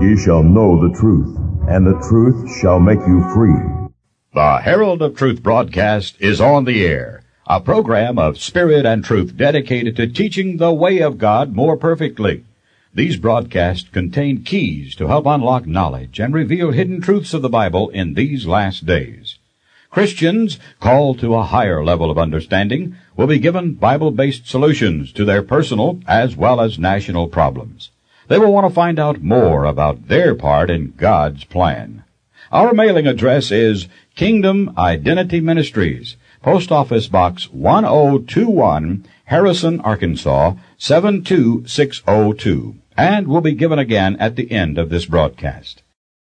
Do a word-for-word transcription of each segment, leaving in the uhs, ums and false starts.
ye shall know the truth, and the truth shall make you free. The Herald of Truth broadcast is on the air, a program of spirit and truth dedicated to teaching the way of God more perfectly. These broadcasts contain keys to help unlock knowledge and reveal hidden truths of the Bible in these last days. Christians called to a higher level of understanding will be given Bible-based solutions to their personal as well as national problems. They will want to find out more about their part in God's plan. Our mailing address is Kingdom Identity Ministries, Post Office Box one oh two one, Harrison, Arkansas, seven two six oh two, and will be given again at the end of this broadcast.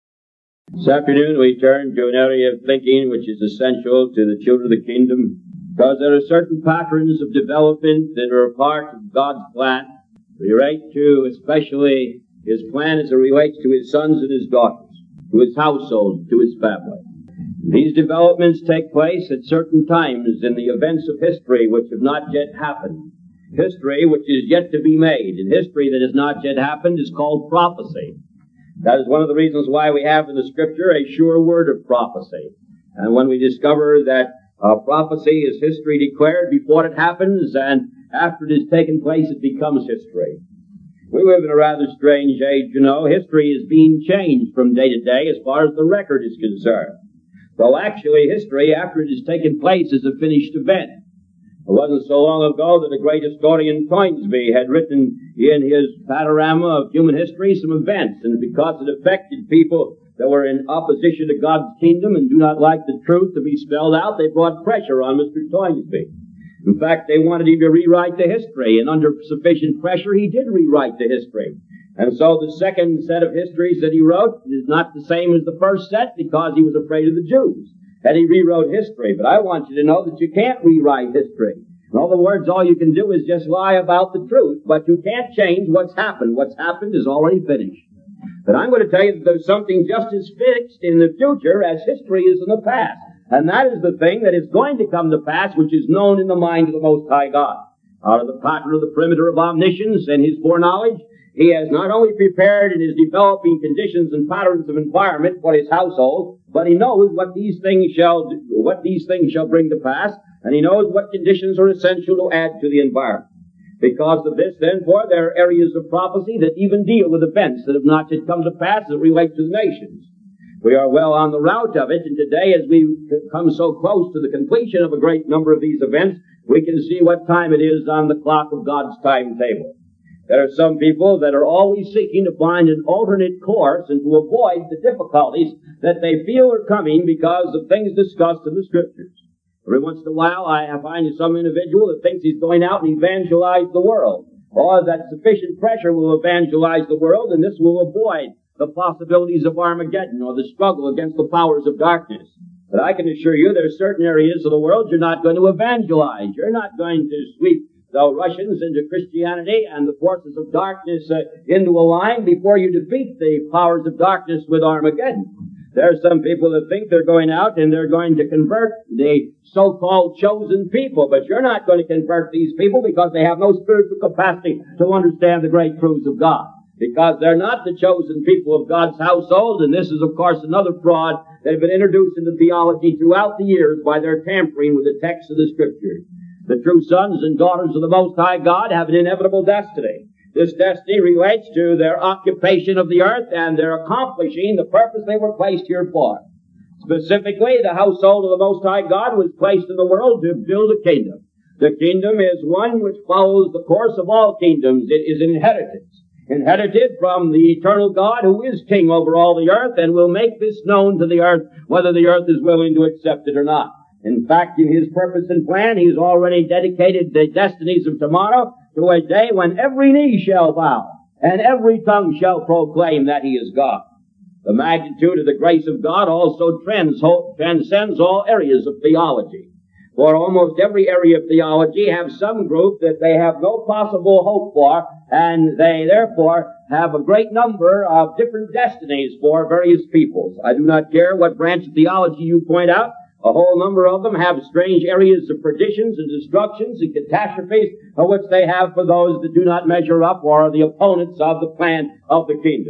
This afternoon we turn to an area of thinking which is essential to the children of the kingdom, because there are certain patterns of development that are a part of God's plan, relate to especially His plan as it relates to His sons and His daughters, to His household, to His family. These developments take place at certain times in the events of history which have not yet happened. History which is yet to be made, and history that has not yet happened is called prophecy. That is one of the reasons why we have in the Scripture a sure word of prophecy. And when we discover that uh, prophecy is history declared before it happens, and after it has taken place, it becomes history. We live in a rather strange age, you know. History is being changed from day to day as far as the record is concerned. Though actually history, after it has taken place, is a finished event. It wasn't so long ago that the great historian Toynbee had written in his panorama of human history some events, and because it affected people that were in opposition to God's kingdom and do not like the truth to be spelled out, they brought pressure on Mister Toynbee. In fact, they wanted him to rewrite the history, and under sufficient pressure, he did rewrite the history. And so the second set of histories that he wrote is not the same as the first set because he was afraid of the Jews. And he rewrote history. But I want you to know that you can't rewrite history. In other words, all you can do is just lie about the truth, but you can't change what's happened. What's happened is already finished. But I'm going to tell you that there's something just as fixed in the future as history is in the past. And that is the thing that is going to come to pass, which is known in the mind of the Most High God. Out of the pattern of the perimeter of omniscience and His foreknowledge, He has not only prepared in His developing conditions and patterns of environment for His household, but He knows what these things shall do, what these things shall bring to pass, and He knows what conditions are essential to add to the environment. Because of this, therefore, there are areas of prophecy that even deal with events that have not yet come to pass that relate to the nations. We are well on the route of it, and today, as we come so close to the completion of a great number of these events, we can see what time it is on the clock of God's timetable. There are some people that are always seeking to find an alternate course and to avoid the difficulties that they feel are coming because of things discussed in the Scriptures. Every once in a while, I find some individual that thinks he's going out and evangelize the world, or that sufficient pressure will evangelize the world, and this will avoid the possibilities of Armageddon or the struggle against the powers of darkness. But I can assure you there are certain areas of the world you're not going to evangelize. You're not going to sweep the Russians into Christianity and the forces of darkness uh, into a line before you defeat the powers of darkness with Armageddon. There are some people that think they're going out and they're going to convert the so-called chosen people, but you're not going to convert these people because they have no spiritual capacity to understand the great truths of God. Because they're not the chosen people of God's household, and this is, of course, another fraud that has been introduced into theology throughout the years by their tampering with the text of the Scriptures. The true sons and daughters of the Most High God have an inevitable destiny. This destiny relates to their occupation of the earth and their accomplishing the purpose they were placed here for. Specifically, the household of the Most High God was placed in the world to build a kingdom. The kingdom is one which follows the course of all kingdoms. It is an inheritance. Inherited from the eternal God who is king over all the earth and will make this known to the earth whether the earth is willing to accept it or not. In fact, in His purpose and plan, He's already dedicated the destinies of tomorrow to a day when every knee shall bow and every tongue shall proclaim that He is God. The magnitude of the grace of God also transcends all areas of theology. For almost every area of theology have some group that they have no possible hope for, and they therefore have a great number of different destinies for various peoples. I do not care what branch of theology you point out. A whole number of them have strange areas of perditions and destructions and catastrophes which they have for those that do not measure up or are the opponents of the plan of the kingdom.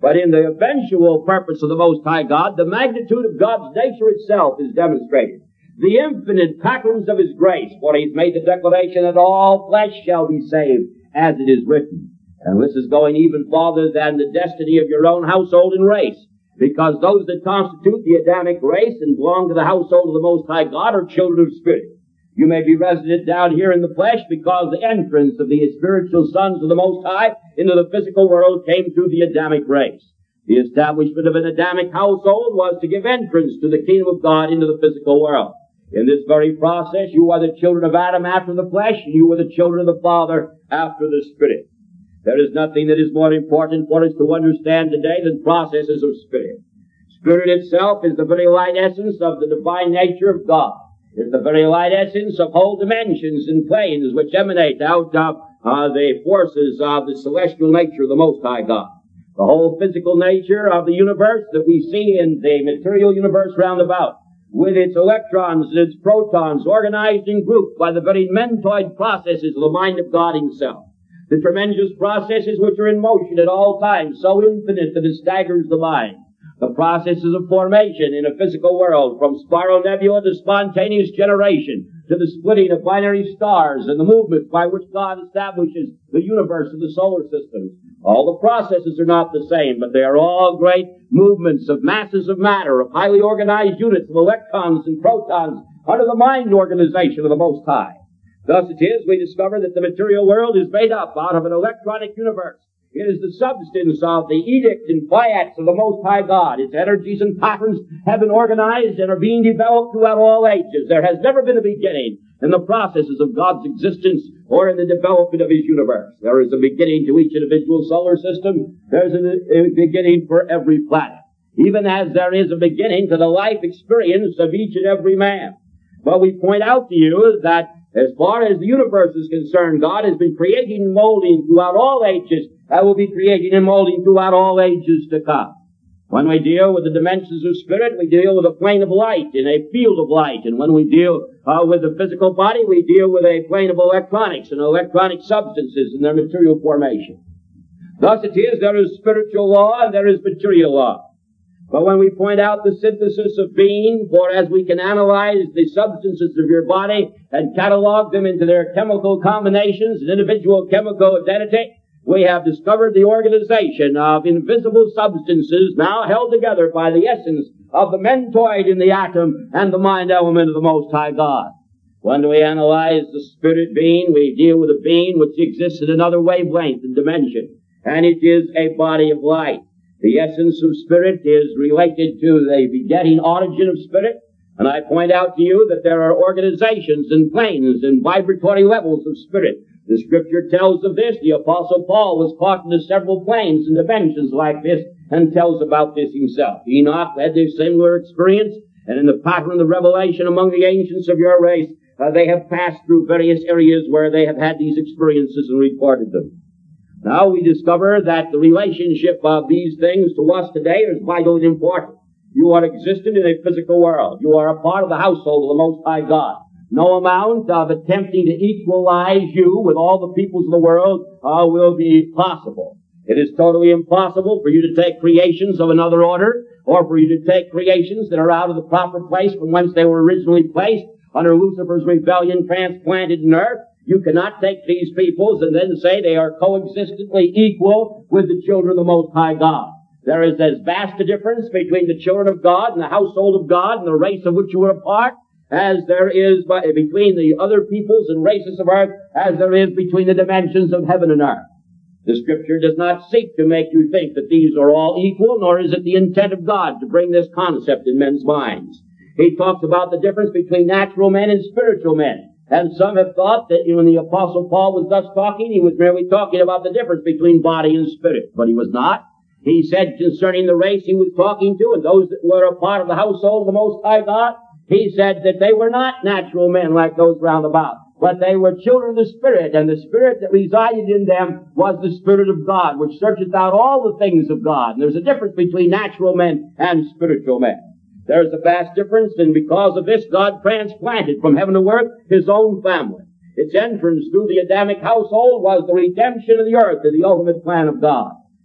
But in the eventual purpose of the Most High God, the magnitude of God's nature itself is demonstrated. The infinite patterns of His grace, for He's made the declaration that all flesh shall be saved, as it is written. And this is going even farther than the destiny of your own household and race, because those that constitute the Adamic race and belong to the household of the Most High God are children of spirit. You may be resident down here in the flesh because the entrance of the spiritual sons of the Most High into the physical world came through the Adamic race. The establishment of an Adamic household was to give entrance to the kingdom of God into the physical world. In this very process, you are the children of Adam after the flesh, and you are the children of the Father after the Spirit. There is nothing that is more important for us to understand today than processes of Spirit. Spirit itself is the very light essence of the divine nature of God. It's the very light essence of whole dimensions and planes which emanate out of uh, the forces of the celestial nature of the Most High God. The whole physical nature of the universe that we see in the material universe round about, with its electrons and its protons organized and grouped by the very mentoid processes of the mind of God Himself. The tremendous processes which are in motion at all times, so infinite that it staggers the mind. The processes of formation in a physical world, from spiral nebula to spontaneous generation, to the splitting of binary stars and the movements by which God establishes the universe of the solar system. All the processes are not the same, but they are all great movements of masses of matter, of highly organized units of electrons and protons under the mind organization of the Most High. Thus it is we discover that the material world is made up out of an electronic universe. It is the substance of the edict and fiats of the Most High God. Its energies and patterns have been organized and are being developed throughout all ages. There has never been a beginning in the processes of God's existence or in the development of His universe. There is a beginning to each individual solar system. There's a beginning for every planet, even as there is a beginning to the life experience of each and every man. But we point out to you that as far as the universe is concerned, God has been creating and molding throughout all ages, and will be creating and molding throughout all ages to come. When we deal with the dimensions of spirit, we deal with a plane of light in a field of light. And when we deal uh, with the physical body, we deal with a plane of electronics and electronic substances and their material formation. Thus it is, there is spiritual law and there is material law. But when we point out the synthesis of being, for as we can analyze the substances of your body and catalog them into their chemical combinations and individual chemical identity, we have discovered the organization of invisible substances now held together by the essence of the mentoid in the atom and the mind element of the Most High God. When we analyze the spirit being, we deal with a being which exists at another wavelength and dimension, and it is a body of light. The essence of spirit is related to the begetting origin of spirit, and I point out to you that there are organizations and planes and vibratory levels of spirit. The Scripture tells of this. The Apostle Paul was caught into several planes and dimensions like this and tells about this himself. Enoch had this similar experience, and in the pattern of the revelation among the ancients of your race, uh, they have passed through various areas where they have had these experiences and reported them. Now we discover that the relationship of these things to us today is vitally important. You are existent in a physical world. You are a part of the household of the Most High God. No amount of attempting to equalize you with all the peoples of the world uh, will be possible. It is totally impossible for you to take creations of another order, or for you to take creations that are out of the proper place from whence they were originally placed under Lucifer's rebellion transplanted in earth. You cannot take these peoples and then say they are coexistently equal with the children of the Most High God. There is as vast a difference between the children of God and the household of God and the race of which you are a part as there is by, between the other peoples and races of earth as there is between the dimensions of heaven and earth. The Scripture does not seek to make you think that these are all equal, nor is it the intent of God to bring this concept in men's minds. He talks about the difference between natural men and spiritual men. And some have thought that when the Apostle Paul was thus talking, he was merely talking about the difference between body and spirit. But he was not. He said concerning the race he was talking to and those that were a part of the household of the Most High God, he said that they were not natural men like those round about, but they were children of the Spirit, and the Spirit that resided in them was the Spirit of God, which searcheth out all the things of God. And there's a difference between natural men and spiritual men. There's a vast difference, and because of this, God transplanted from heaven to earth His own family. Its entrance through the Adamic household was the redemption of the earth to the ultimate plan of God.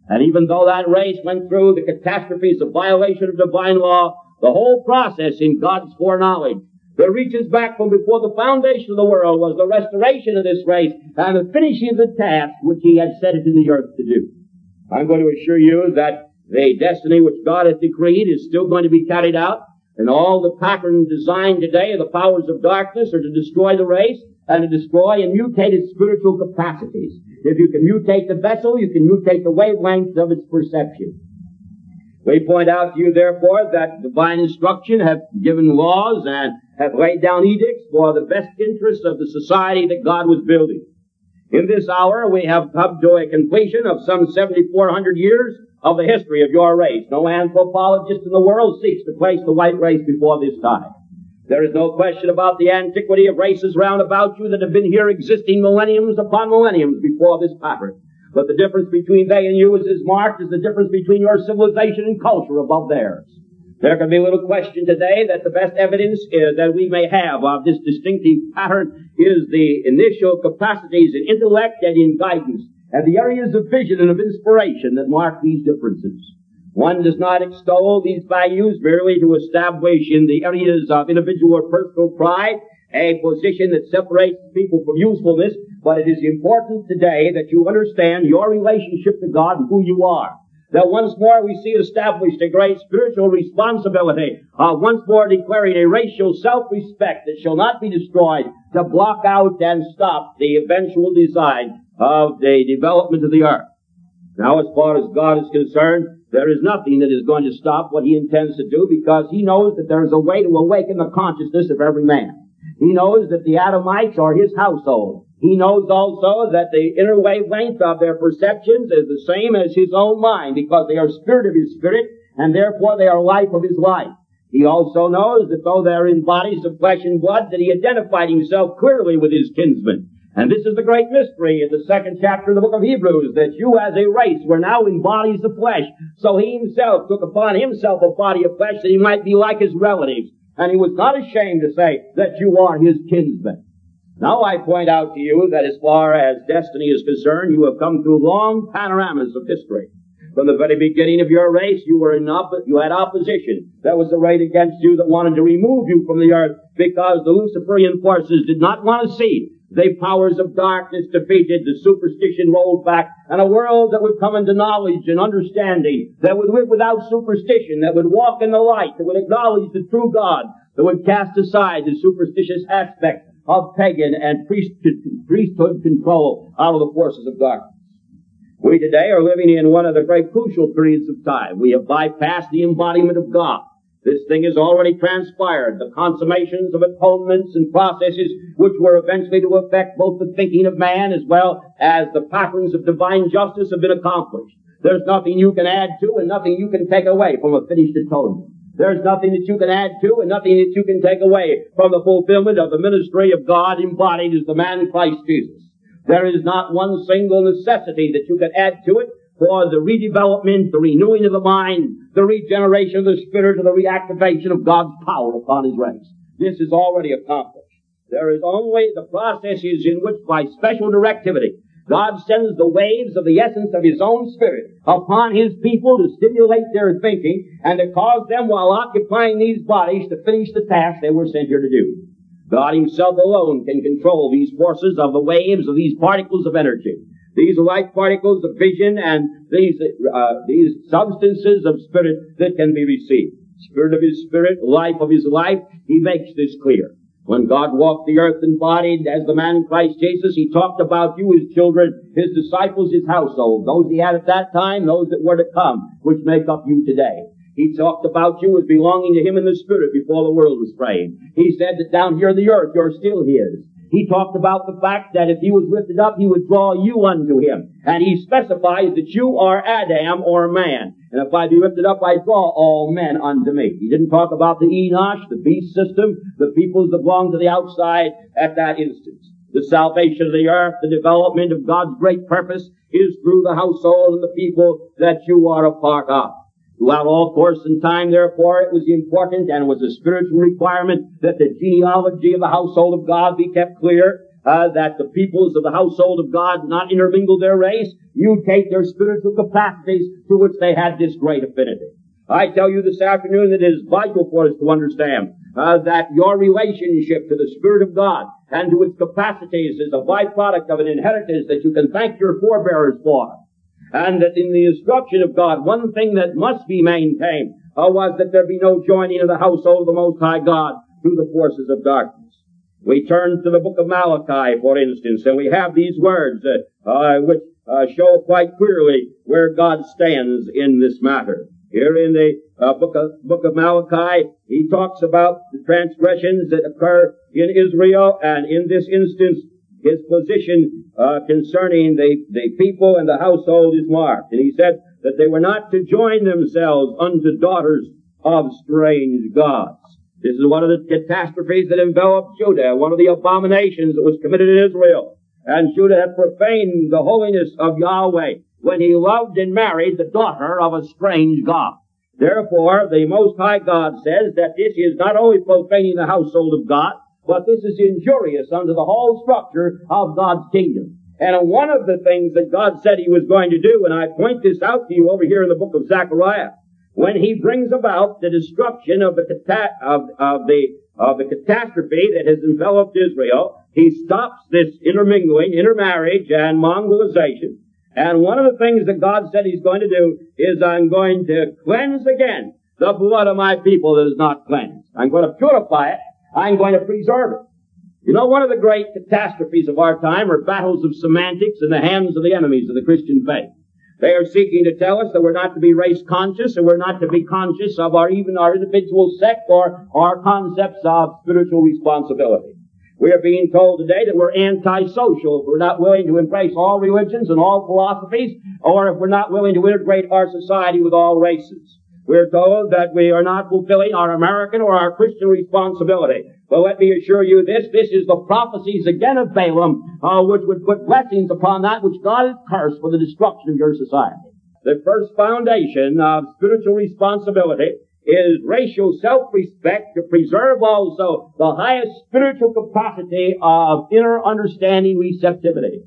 And even though that race went through the catastrophes of violation of divine law, the whole process in God's foreknowledge that reaches back from before the foundation of the world was the restoration of this race and the finishing of the task which He had set it in the earth to do. I'm going to assure you that the destiny which God hath decreed is still going to be carried out, and all the pattern designed today of the powers of darkness are to destroy the race and to destroy and mutate its spiritual capacities. If you can mutate the vessel, you can mutate the wavelength of its perception. We point out to you, therefore, that divine instruction hath given laws and hath laid down edicts for the best interests of the society that God was building. In this hour, we have come to a completion of some seventy-four hundred years of the history of your race. No anthropologist in the world seeks to place the white race before this time. There is no question about the antiquity of races round about you that have been here existing millenniums upon millenniums before this pattern. But the difference between they and you is as marked as the difference between your civilization and culture above theirs. There can be little question today that the best evidence is, that we may have of this distinctive pattern is the initial capacities in intellect and in guidance and the areas of vision and of inspiration that mark these differences. One does not extol these values merely to establish in the areas of individual or personal pride a position that separates people from usefulness, but it is important today that you understand your relationship to God and who you are. That once more we see established a great spiritual responsibility of once more declaring a racial self-respect that shall not be destroyed to block out and stop the eventual design of the development of the earth. Now, as far as God is concerned, there is nothing that is going to stop what He intends to do, because He knows that there is a way to awaken the consciousness of every man. He knows that the Adamites are His household. He knows also that the inner wavelength of their perceptions is the same as His own mind, because they are spirit of His spirit, and therefore they are life of His life. He also knows that though they are in bodies of flesh and blood, that He identified Himself clearly with His kinsmen. And this is the great mystery in the second chapter of the book of Hebrews, that you as a race were now in bodies of flesh. So He Himself took upon Himself a body of flesh that He might be like His relatives. And He was not ashamed to say that you are His kinsmen. Now I point out to you that as far as destiny is concerned, you have come through long panoramas of history. From the very beginning of your race, you were in op- you had opposition. That was arrayed against you that wanted to remove you from the earth, because the Luciferian forces did not want to see the powers of darkness defeated, the superstition rolled back, and a world that would come into knowledge and understanding, that would live without superstition, that would walk in the light, that would acknowledge the true God, that would cast aside the superstitious aspect of pagan and priesthood control out of the forces of darkness. We today are living in one of the great crucial periods of time. We have bypassed the embodiment of God. This thing has already transpired. The consummations of atonements and processes which were eventually to affect both the thinking of man as well as the patterns of divine justice have been accomplished. There's nothing you can add to and nothing you can take away from a finished atonement. There's nothing that you can add to and nothing that you can take away from the fulfillment of the ministry of God embodied as the man Christ Jesus. There is not one single necessity that you can add to it for the redevelopment, the renewing of the mind, the regeneration of the spirit, and the reactivation of God's power upon His race. This is already accomplished. There is only the processes in which, by special directivity, God sends the waves of the essence of His own Spirit upon His people to stimulate their thinking and to cause them, while occupying these bodies, to finish the task they were sent here to do. God Himself alone can control these forces of the waves of these particles of energy. These light particles of vision and these uh, these substances of spirit that can be received. Spirit of His spirit, life of His life, He makes this clear. When God walked the earth embodied as the man Christ Jesus, He talked about you, His children, His disciples, His household, those He had at that time, those that were to come, which make up you today. He talked about you as belonging to Him in the Spirit before the world was framed. He said that down here on the earth, you're still His. He talked about the fact that if He was lifted up, He would draw you unto Him. And He specifies that you are Adam or man. And if I be lifted up, I draw all men unto me. He didn't talk about the Enosh, the beast system, the peoples that belong to the outside at that instance. The salvation of the earth, the development of God's great purpose is through the household and the people that you are a part of. Throughout all course and time, therefore, it was important and was a spiritual requirement that the genealogy of the household of God be kept clear, uh, that the peoples of the household of God not intermingle their race. You take their spiritual capacities to which they had this great affinity. I tell you this afternoon that it is vital for us to understand uh, that your relationship to the Spirit of God and to its capacities is a byproduct of an inheritance that you can thank your forebears for. And that in the instruction of God, one thing that must be maintained uh, was that there be no joining of the household of the Most High God to the forces of darkness. We turn to the book of Malachi, for instance, and we have these words uh, uh, which uh, show quite clearly where God stands in this matter. Here in the uh, book of book of Malachi, he talks about the transgressions that occur in Israel, and in this instance, his position uh, concerning the, the people and the household is marked. And he said that they were not to join themselves unto daughters of strange gods. This is one of the catastrophes that enveloped Judah, one of the abominations that was committed in Israel. And Judah had profaned the holiness of Yahweh when he loved and married the daughter of a strange god. Therefore, the Most High God says that this is not only profaning the household of God, but this is injurious unto the whole structure of God's kingdom. And one of the things that God said he was going to do, and I point this out to you over here in the book of Zechariah, when he brings about the destruction of the cata- of, of the of the catastrophe that has enveloped Israel, he stops this intermingling, intermarriage, and Mongolization. And one of the things that God said he's going to do is, I'm going to cleanse again the blood of my people that is not cleansed. I'm going to purify it. I'm going to preserve it. You know, one of the great catastrophes of our time are battles of semantics in the hands of the enemies of the Christian faith. They are seeking to tell us that we're not to be race conscious, and we're not to be conscious of our even our individual sect or our concepts of spiritual responsibility. We are being told today that we're antisocial if we're not willing to embrace all religions and all philosophies, or if we're not willing to integrate our society with all races. We're told that we are not fulfilling our American or our Christian responsibility. But let me assure you this, this is the prophecies again of Balaam, uh, which would put blessings upon that which God has cursed for the destruction of your society. The first foundation of spiritual responsibility is racial self-respect, to preserve also the highest spiritual capacity of inner understanding receptivity.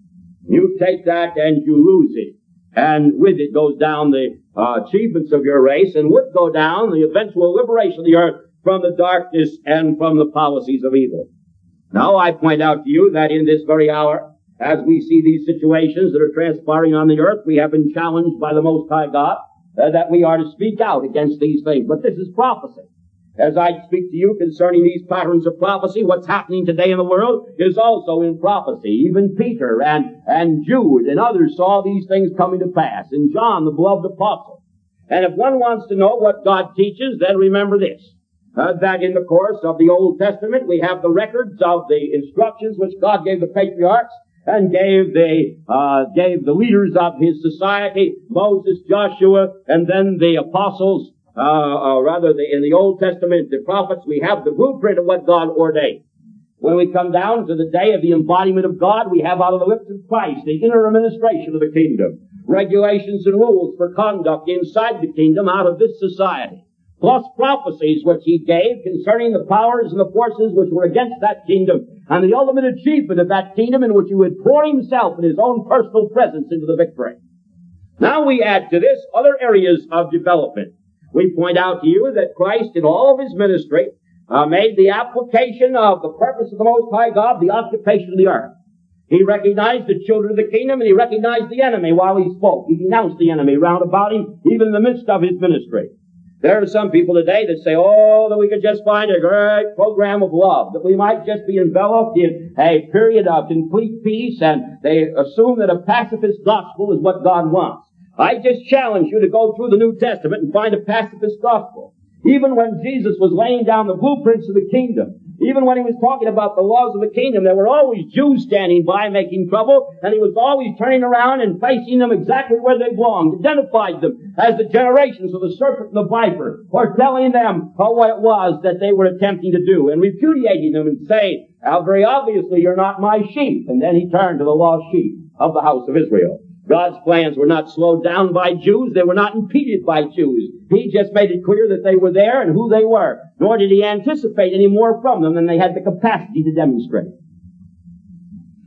You take that and you lose it. And with it goes down the uh, achievements of your race, and would go down the eventual liberation of the earth from the darkness and from the policies of evil. Now I point out to you that in this very hour, as we see these situations that are transpiring on the earth, we have been challenged by the Most High God uh, that we are to speak out against these things. But this is prophecy. As I speak to you concerning these patterns of prophecy, what's happening today in the world is also in prophecy. Even Peter and, and Jude and others saw these things coming to pass. And John, the beloved apostle. And if one wants to know what God teaches, then remember this. Uh, that in the course of the Old Testament, we have the records of the instructions which God gave the patriarchs and gave the, uh, gave the leaders of his society, Moses, Joshua, and then the apostles. Uh, or rather, the, in the Old Testament, the prophets, we have the blueprint of what God ordained. When we come down to the day of the embodiment of God, we have out of the lips of Christ the inner administration of the kingdom, regulations and rules for conduct inside the kingdom out of this society, plus prophecies which he gave concerning the powers and the forces which were against that kingdom, and the ultimate achievement of that kingdom in which he would pour himself in his own personal presence into the victory. Now we add to this other areas of development. We point out to you that Christ, in all of his ministry, uh, made the application of the purpose of the Most High God the occupation of the earth. He recognized the children of the kingdom, and he recognized the enemy while he spoke. He denounced the enemy round about him, even in the midst of his ministry. There are some people today that say, oh, that we could just find a great program of love, that we might just be enveloped in a period of complete peace, and they assume that a pacifist gospel is what God wants. I just challenge you to go through the New Testament and find a pacifist gospel. Even when Jesus was laying down the blueprints of the kingdom, even when he was talking about the laws of the kingdom, there were always Jews standing by making trouble, and he was always turning around and placing them exactly where they belonged, identified them as the generations of the serpent and the viper, or telling them uh, what it was that they were attempting to do, and repudiating them and saying, "Now, very obviously, you're not my sheep." And then he turned to the lost sheep of the house of Israel. God's plans were not slowed down by Jews. They were not impeded by Jews. He just made it clear that they were there and who they were. Nor did he anticipate any more from them than they had the capacity to demonstrate.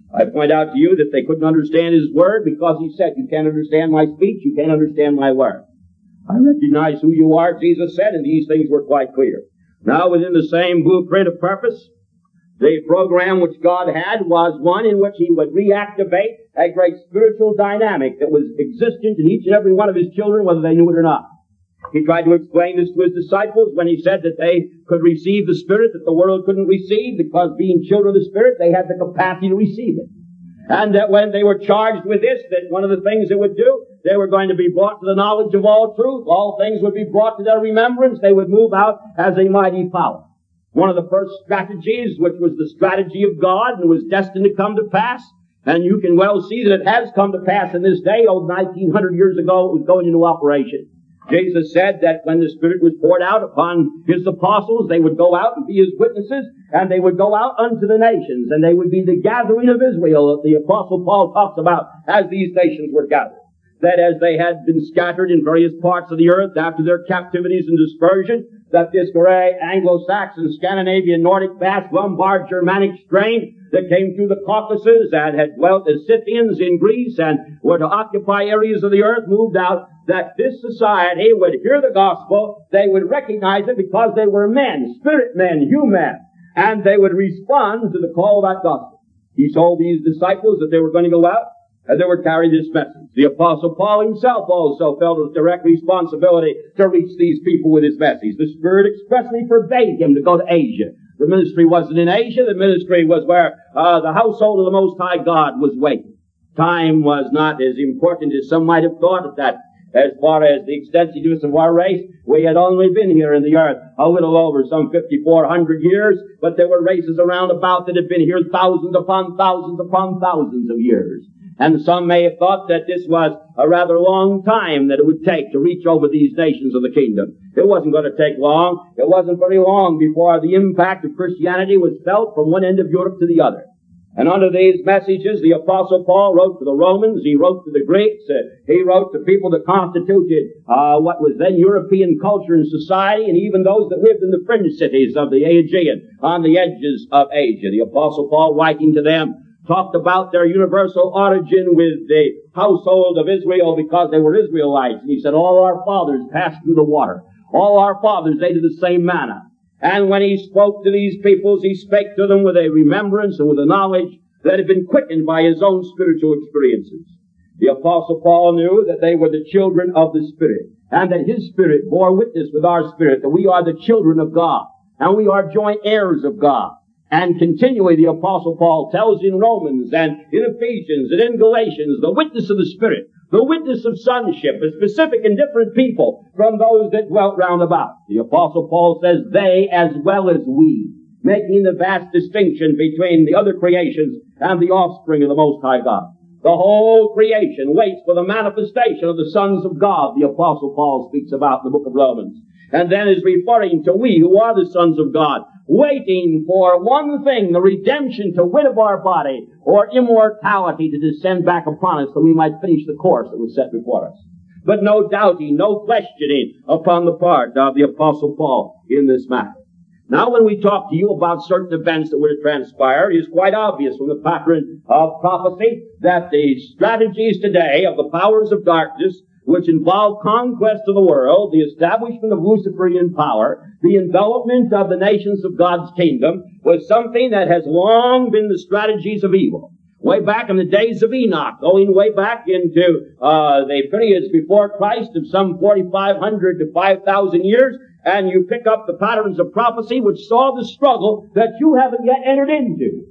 I point out to you that they couldn't understand his word because he said, you can't understand my speech, you can't understand my word. I recognize who you are, Jesus said, and these things were quite clear. Now, within the same blueprint of purpose, the program which God had was one in which he would reactivate a great spiritual dynamic that was existent in each and every one of his children, whether they knew it or not. He tried to explain this to his disciples when he said that they could receive the Spirit that the world couldn't receive because being children of the Spirit, they had the capacity to receive it. And that when they were charged with this, that one of the things they would do, they were going to be brought to the knowledge of all truth. All things would be brought to their remembrance. They would move out as a mighty power. One of the first strategies, which was the strategy of God and was destined to come to pass, and you can well see that it has come to pass in this day. Oh, nineteen hundred years ago, it was going into operation. Jesus said that when the Spirit was poured out upon His apostles, they would go out and be His witnesses, and they would go out unto the nations, and they would be the gathering of Israel that the Apostle Paul talks about as these nations were gathered. That as they had been scattered in various parts of the earth after their captivities and dispersion, that this great Anglo-Saxon, Scandinavian, Nordic, Basque, Lombard, Germanic strain that came through the Caucasus and had dwelt as Scythians in Greece and were to occupy areas of the earth, moved out, that this society would hear the gospel, they would recognize it because they were men, spirit men, human, and they would respond to the call of that gospel. He told these disciples that they were going to go out and they would carry this message. The Apostle Paul himself also felt a direct responsibility to reach these people with his message. The Spirit expressly forbade him to go to Asia. The ministry wasn't in Asia. The ministry was where uh, the household of the Most High God was waiting. Time was not as important as some might have thought at that. As far as the extensiveness of our race, we had only been here in the earth a little over some fifty-four hundred years, but there were races around about that had been here thousands upon thousands upon thousands of years. And some may have thought that this was a rather long time that it would take to reach over these nations of the kingdom. It wasn't going to take long. It wasn't very long before the impact of Christianity was felt from one end of Europe to the other. And under these messages, the Apostle Paul wrote to the Romans, he wrote to the Greeks, uh, he wrote to people that constituted uh, what was then European culture and society, and even those that lived in the fringe cities of the Aegean, on the edges of Asia. The Apostle Paul, writing to them, talked about their universal origin with the household of Israel because they were Israelites. And he said, all our fathers passed through the water. All our fathers ate of the same manna. And when he spoke to these peoples, he spake to them with a remembrance and with a knowledge that had been quickened by his own spiritual experiences. The Apostle Paul knew that they were the children of the Spirit, and that his Spirit bore witness with our spirit that we are the children of God, and we are joint heirs of God. And continually the Apostle Paul tells in Romans and in Ephesians and in Galatians the witness of the Spirit, the witness of sonship, is specific and different people from those that dwelt round about. The Apostle Paul says they as well as we, making the vast distinction between the other creations and the offspring of the Most High God. The whole creation waits for the manifestation of the sons of God, the Apostle Paul speaks about in the book of Romans. And then is referring to we who are the sons of God, waiting for one thing, the redemption to wit of our body, or immortality to descend back upon us so we might finish the course that was set before us. But no doubting, no questioning upon the part of the Apostle Paul in this matter. Now when we talk to you about certain events that were to transpire, it is quite obvious from the pattern of prophecy that the strategies today of the powers of darkness, which involve conquest of the world, the establishment of Luciferian power, the envelopment of the nations of God's kingdom, was something that has long been the strategies of evil. Way back in the days of Enoch, going way back into uh the periods before Christ of some forty-five hundred to five thousand years, and you pick up the patterns of prophecy which saw the struggle that you haven't yet entered into.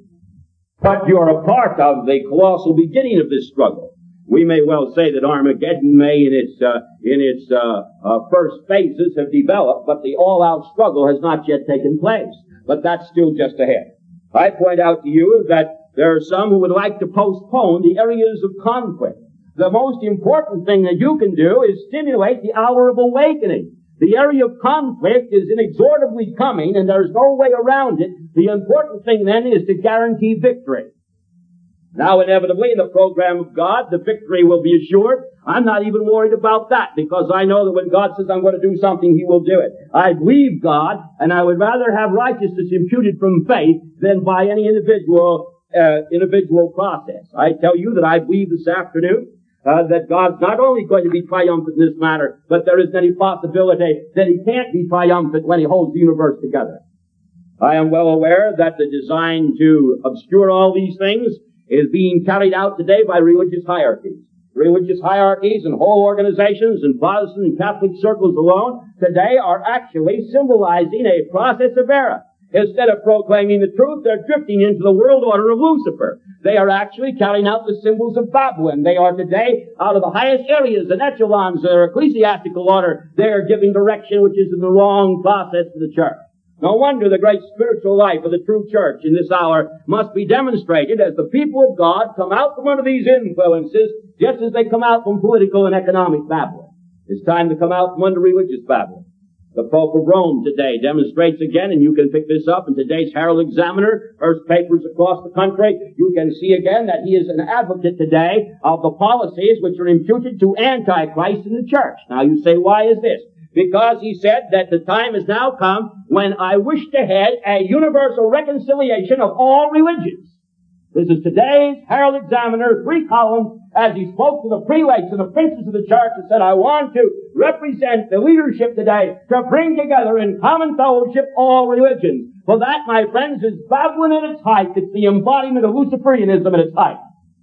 But you're a part of the colossal beginning of this struggle. We may well say that Armageddon may in its, uh, in its, uh, uh, first phases have developed, but the all-out struggle has not yet taken place. But that's still just ahead. I point out to you that there are some who would like to postpone the areas of conflict. The most important thing that you can do is stimulate the hour of awakening. The area of conflict is inexorably coming, and there's no way around it. The important thing then is to guarantee victory. Now, inevitably, in the program of God, the victory will be assured. I'm not even worried about that, because I know that when God says I'm going to do something, He will do it. I believe God, and I would rather have righteousness imputed from faith than by any individual uh, individual process. I tell you that I believe this afternoon uh, that God's not only going to be triumphant in this matter, but there isn't any possibility that He can't be triumphant when He holds the universe together. I am well aware that the design to obscure all these things is being carried out today by religious hierarchies. Religious hierarchies and whole organizations in Protestant and Catholic circles alone today are actually symbolizing a process of error. Instead of proclaiming the truth, they're drifting into the world order of Lucifer. They are actually carrying out the symbols of Babylon. They are today, out of the highest areas and echelons of their ecclesiastical order, they are giving direction which is in the wrong process to the church. No wonder the great spiritual life of the true church in this hour must be demonstrated as the people of God come out from under these influences, just as they come out from political and economic Babylon. It's time to come out from under religious Babylon. The Pope of Rome today demonstrates again, and you can pick this up in today's Herald Examiner, first papers across the country. You can see again that he is an advocate today of the policies which are imputed to Antichrist in the church. Now you say, why is this? Because he said that the time has now come when I wish to head a universal reconciliation of all religions. This is today's Herald Examiner, three columns, as he spoke to the prelates and the princes of the church and said, I want to represent the leadership today to bring together in common fellowship all religions. For that, my friends, is Babylon at its height. It's the embodiment of Luciferianism at its height.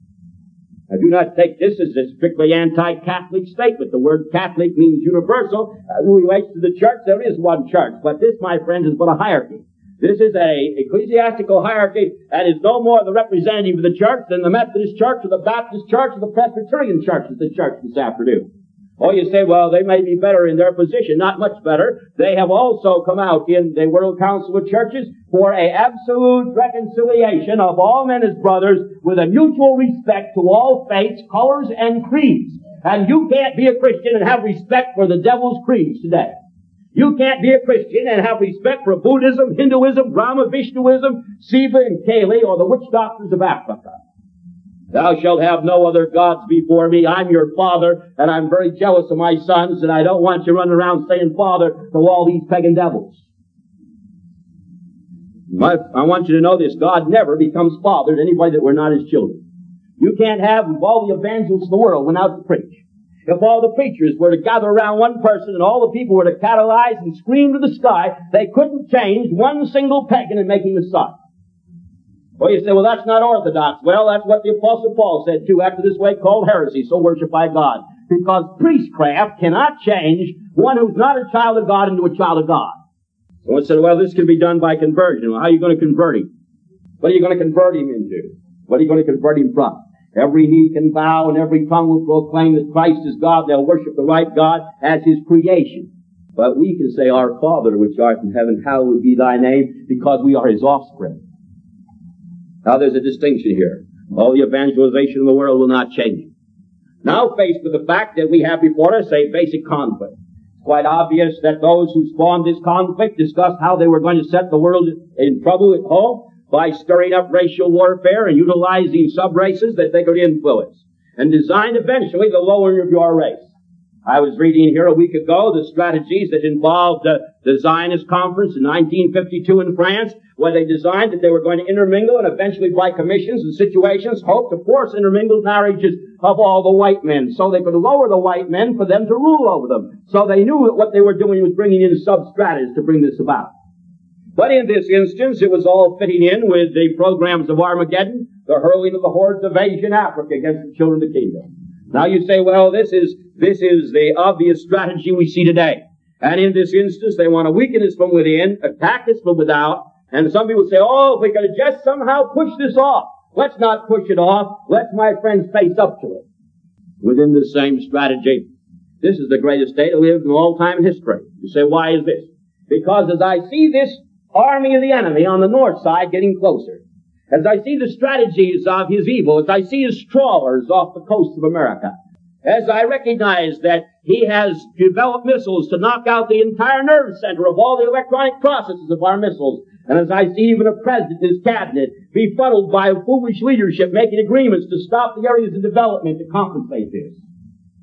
I do not take this as a strictly anti-Catholic statement. The word Catholic means universal. Uh, it relates to the church. There is one church. But this, my friends, is but a hierarchy. This is a ecclesiastical hierarchy and is no more the representative of the church than the Methodist Church or the Baptist Church or the Presbyterian Church is the church this afternoon. Or you say, well, they may be better in their position. Not much better. They have also come out in the World Council of Churches for a absolute reconciliation of all men as brothers with a mutual respect to all faiths, colors, and creeds. And you can't be a Christian and have respect for the devil's creeds today. You can't be a Christian and have respect for Buddhism, Hinduism, Brahma, Vishnuism, Shiva and Kali, or the witch doctors of Africa. Thou shalt have no other gods before me. I'm your father, and I'm very jealous of my sons, and I don't want you running around saying father to all these pagan devils. My, I want you to know this. God never becomes father to anybody that we're not his children. You can't have all the evangelists in the world went out to preach. If all the preachers were to gather around one person and all the people were to catalyze and scream to the sky, they couldn't change one single pagan and make him a son. Well, you say, well, that's not orthodox. Well, that's what the Apostle Paul said, too. After this way called heresy, so worship I God. Because priestcraft cannot change one who's not a child of God into a child of God. Someone said, well, this can be done by conversion. Well, how are you going to convert him? What are you going to convert him into? What are you going to convert him from? Every knee can bow and every tongue will proclaim that Christ is God. They'll worship the right God as his creation. But we can say, Our Father which art in heaven, hallowed be thy name, because we are his offspring. Now there's a distinction here. All the evangelization in the world will not change it. Now faced with the fact that we have before us a basic conflict. It's quite obvious that those who spawned this conflict discussed how they were going to set the world in trouble at home by stirring up racial warfare and utilizing sub-races that they could influence, and designed eventually the lowering of your race. I was reading here a week ago the strategies that involved uh, the Zionist conference in nineteen fifty-two in France, where they designed that they were going to intermingle and eventually by commissions and situations hope to force intermingled marriages of all the white men so they could lower the white men for them to rule over them. So they knew that what they were doing was bringing in substratas to bring this about. But in this instance, it was all fitting in with the programs of Armageddon, the hurling of the hordes of Asian Africa against the children of the kingdom. Now you say, well, this is, this is the obvious strategy we see today. And in this instance, they want to weaken us from within, attack us from without, and some people say, oh, if we could just somehow push this off. Let's not push it off. Let's, my friends, face up to it. Within the same strategy, this is the greatest state that lived in all time in history. You say, why is this? Because as I see this army of the enemy on the north side getting closer, as I see the strategies of his evil, as I see his trawlers off the coast of America, as I recognize that he has developed missiles to knock out the entire nerve center of all the electronic processes of our missiles, and as I see even a president and his cabinet befuddled by foolish leadership making agreements to stop the areas of development to compensate this,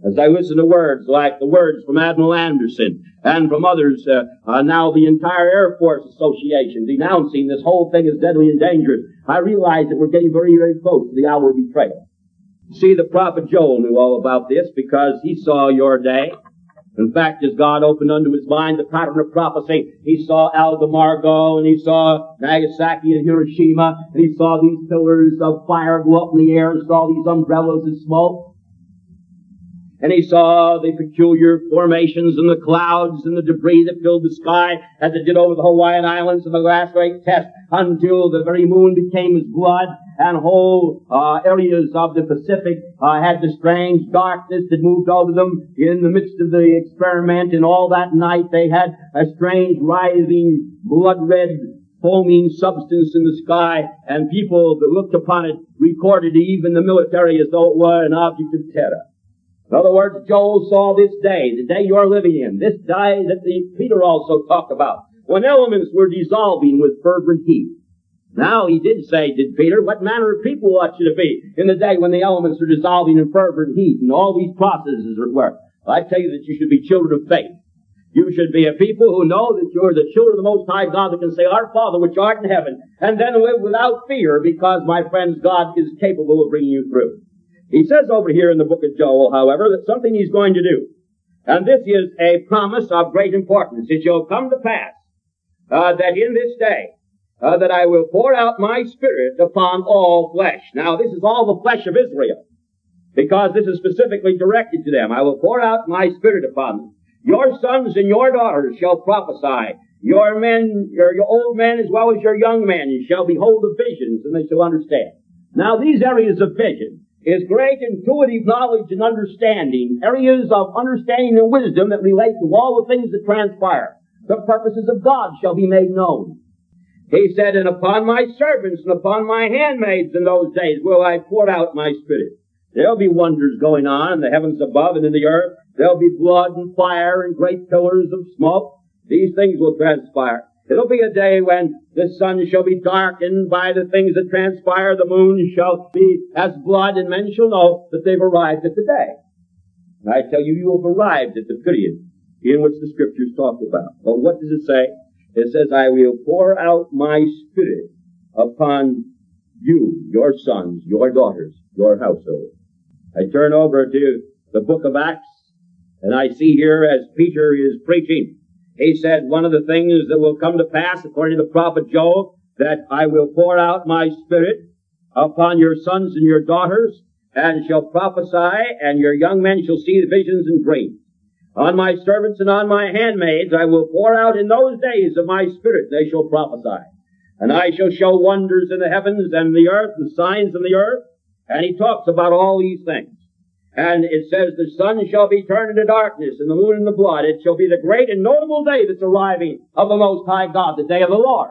As I listen to words like the words from Admiral Anderson and from others, uh, uh, now the entire Air Force Association denouncing this whole thing as deadly and dangerous, I realize that we're getting very, very close to the hour of betrayal. See, the prophet Joel knew all about this because he saw your day. In fact, as God opened unto his mind the pattern of prophecy, he saw Aldemargo, and he saw Nagasaki and Hiroshima, and he saw these pillars of fire go up in the air, and saw these umbrellas of smoke. And he saw the peculiar formations and the clouds and the debris that filled the sky as it did over the Hawaiian Islands in the last great test until the very moon became as blood, and whole uh, areas of the Pacific uh, had the strange darkness that moved over them in the midst of the experiment. And all that night they had a strange writhing blood-red foaming substance in the sky, and people that looked upon it recorded even the military as though it were an object of terror. In other words, Joel saw this day, the day you're living in, this day that the Peter also talked about, when elements were dissolving with fervent heat. Now, he did say, did Peter, what manner of people ought you to be in the day when the elements are dissolving in fervent heat and all these processes are at work? Well, I tell you that you should be children of faith. You should be a people who know that you're the children of the Most High God that can say, Our Father which art in heaven, and then live without fear because, my friends, God is capable of bringing you through. He says over here in the book of Joel, however, that something he's going to do. And this is a promise of great importance. It shall come to pass uh, that in this day uh, that I will pour out my Spirit upon all flesh. Now, this is all the flesh of Israel, because this is specifically directed to them. I will pour out my Spirit upon them. Your sons and your daughters shall prophesy. Your men, your, your old men as well as your young men shall behold the visions, and they shall understand. Now, these areas of vision is great intuitive knowledge and understanding, areas of understanding and wisdom that relate to all the things that transpire. The purposes of God shall be made known. He said, and upon my servants and upon my handmaids in those days will I pour out my Spirit. There'll be wonders going on in the heavens above and in the earth. There'll be blood and fire and great pillars of smoke. These things will transpire. It'll be a day when the sun shall be darkened by the things that transpire. The moon shall be as blood, and men shall know that they've arrived at the day. And I tell you, you have arrived at the period in which the Scriptures talk about. Well, what does it say? It says, I will pour out my Spirit upon you, your sons, your daughters, your household. I turn over to the book of Acts, and I see here as Peter is preaching, he said, one of the things that will come to pass, according to the prophet Joel, that I will pour out my Spirit upon your sons and your daughters, and shall prophesy, and your young men shall see the visions and dreams. On my servants and on my handmaids I will pour out in those days of my Spirit, they shall prophesy. And I shall show wonders in the heavens and the earth, and signs in the earth. And he talks about all these things. And it says, the sun shall be turned into darkness, and the moon into blood. It shall be the great and notable day that's arriving of the Most High God, the day of the Lord.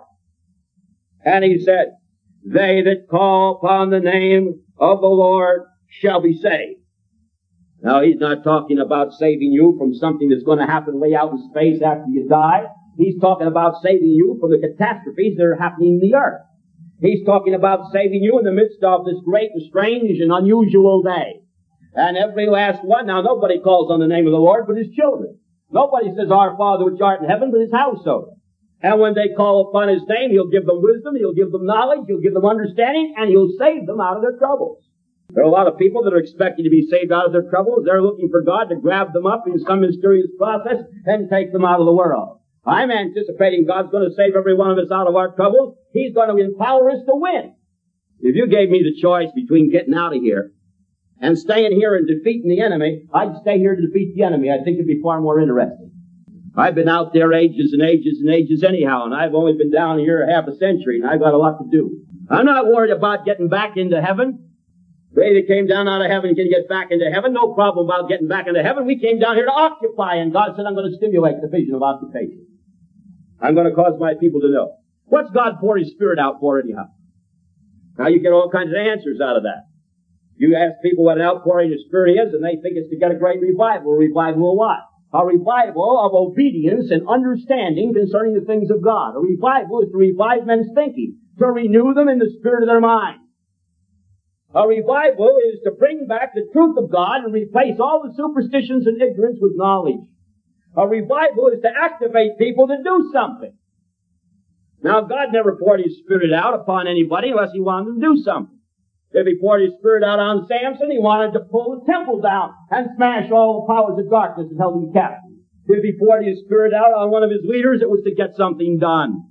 And he said, they that call upon the name of the Lord shall be saved. Now, he's not talking about saving you from something that's going to happen way out in space after you die. He's talking about saving you from the catastrophes that are happening in the earth. He's talking about saving you in the midst of this great and strange and unusual day. And every last one, now nobody calls on the name of the Lord but his children. Nobody says, Our Father which art in heaven, but his household. And when they call upon his name, he'll give them wisdom, he'll give them knowledge, he'll give them understanding, and he'll save them out of their troubles. There are a lot of people that are expecting to be saved out of their troubles. They're looking for God to grab them up in some mysterious process and take them out of the world. I'm anticipating God's going to save every one of us out of our troubles. He's going to empower us to win. If you gave me the choice between getting out of here and staying here and defeating the enemy, I'd stay here to defeat the enemy. I think it'd be far more interesting. I've been out there ages and ages and ages anyhow, and I've only been down here half a century, and I've got a lot to do. I'm not worried about getting back into heaven. They that came down out of heaven can get back into heaven. No problem about getting back into heaven. We came down here to occupy, and God said, I'm going to stimulate the vision of occupation. I'm going to cause my people to know. What's God pour his Spirit out for anyhow? Now you get all kinds of answers out of that. You ask people what an outpouring of Spirit is, and they think it's to get a great revival. A revival of what? A revival of obedience and understanding concerning the things of God. A revival is to revive men's thinking, to renew them in the spirit of their mind. A revival is to bring back the truth of God and replace all the superstitions and ignorance with knowledge. A revival is to activate people to do something. Now, God never poured His Spirit out upon anybody unless He wanted them to do something. If He poured His Spirit out on Samson, He wanted to pull the temple down and smash all the powers of darkness and held him captive. If He poured His Spirit out on one of His leaders, it was to get something done.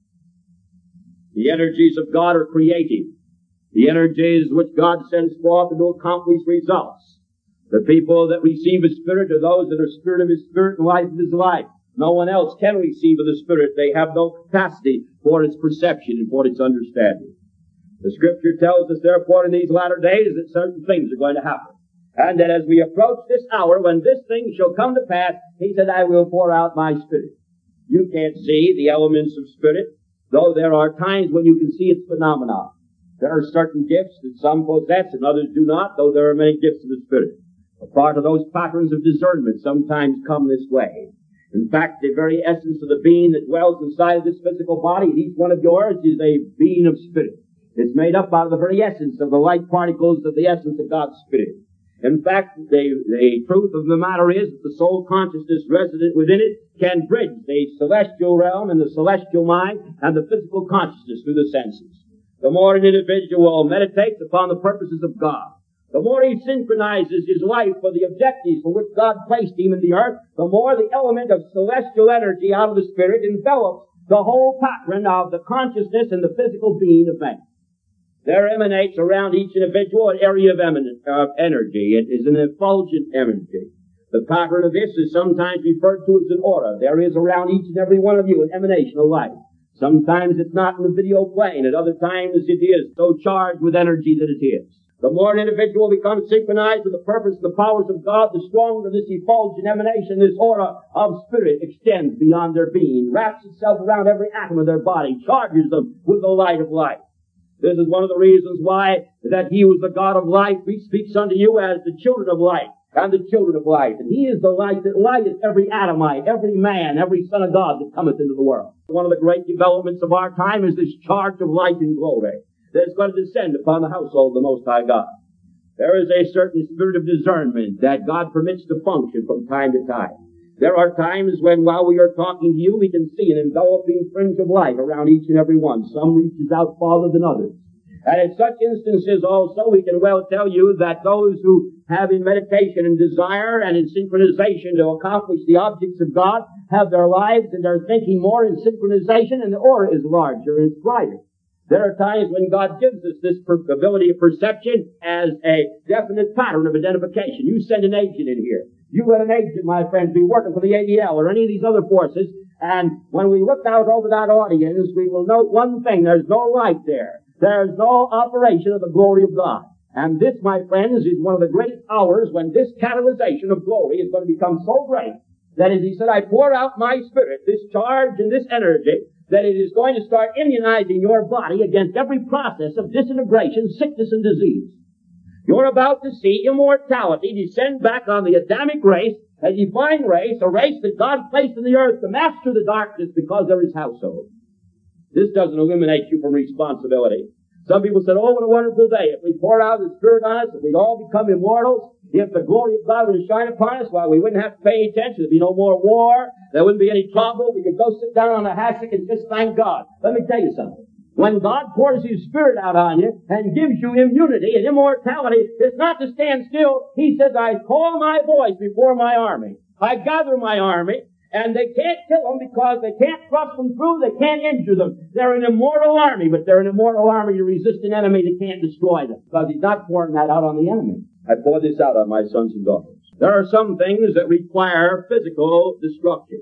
The energies of God are creative. The energies which God sends forth to accomplish results. The people that receive His Spirit are those that are Spirit of His Spirit and life of His life. No one else can receive of the Spirit. They have no capacity for its perception and for its understanding. The Scripture tells us, therefore, in these latter days that certain things are going to happen. And that as we approach this hour, when this thing shall come to pass, He said, I will pour out my Spirit. You can't see the elements of Spirit, though there are times when you can see its phenomena. There are certain gifts that some possess and others do not, though there are many gifts of the Spirit. A part of those patterns of discernment sometimes come this way. In fact, the very essence of the being that dwells inside of this physical body, and each one of yours, is a being of Spirit. It's made up out of the very essence of the light particles of the essence of God's Spirit. In fact, the, the truth of the matter is that the soul consciousness resident within it can bridge the celestial realm and the celestial mind and the physical consciousness through the senses. The more an individual meditates upon the purposes of God, the more he synchronizes his life for the objectives for which God placed him in the earth, the more the element of celestial energy out of the Spirit envelops the whole pattern of the consciousness and the physical being of man. There emanates around each individual an area of, eminent, of energy. It is an effulgent energy. The pattern of this is sometimes referred to as an aura. There is around each and every one of you an emanation of light. Sometimes it's not in the video plane. At other times it is so charged with energy that it is. The more an individual becomes synchronized with the purpose and the powers of God, the stronger this effulgent emanation, this aura of Spirit extends beyond their being, wraps itself around every atom of their body, charges them with the light of life. This is one of the reasons why that He who is the God of life, He speaks unto you as the children of light and the children of light. And He is the light that lighteth every atomite, every man, every son of God that cometh into the world. One of the great developments of our time is this charge of light and glory that's going to descend upon the household of the Most High God. There is a certain spirit of discernment that God permits to function from time to time. There are times when, while we are talking to you, we can see an enveloping fringe of light around each and every one. Some reaches out farther than others. And in such instances also, we can well tell you that those who have in meditation and desire and in synchronization to accomplish the objects of God have their lives and their thinking more in synchronization, and the aura is larger and it's brighter. There are times when God gives us this ability of perception as a definite pattern of identification. You send an agent in here. You let an agent, my friends, be working for the A D L or any of these other forces, and when we look out over that audience, we will note one thing. There's no light there. There's no operation of the glory of God. And this, my friends, is one of the great hours when this catalyzation of glory is going to become so great that, as He said, I pour out my Spirit, this charge and this energy, that it is going to start immunizing your body against every process of disintegration, sickness, and disease. You're about to see immortality descend back on the Adamic race, a divine race, a race that God placed in the earth to master the darkness because they're His household. This doesn't eliminate you from responsibility. Some people said, oh, what a wonderful day. If we pour out His Spirit on us, if we'd all become immortals, if the glory of God would shine upon us, well, we wouldn't have to pay any attention. There'd be no more war. There wouldn't be any trouble. We could go sit down on a hassock and just thank God. Let me tell you something. When God pours His Spirit out on you and gives you immunity and immortality, it's not to stand still. He says, I call my voice before my army. I gather my army, and they can't kill them because they can't thrust them through. They can't injure them. They're an immortal army, but they're an immortal army to resist an enemy that can't destroy them because He's not pouring that out on the enemy. I pour this out on my sons and daughters. There are some things that require physical destruction.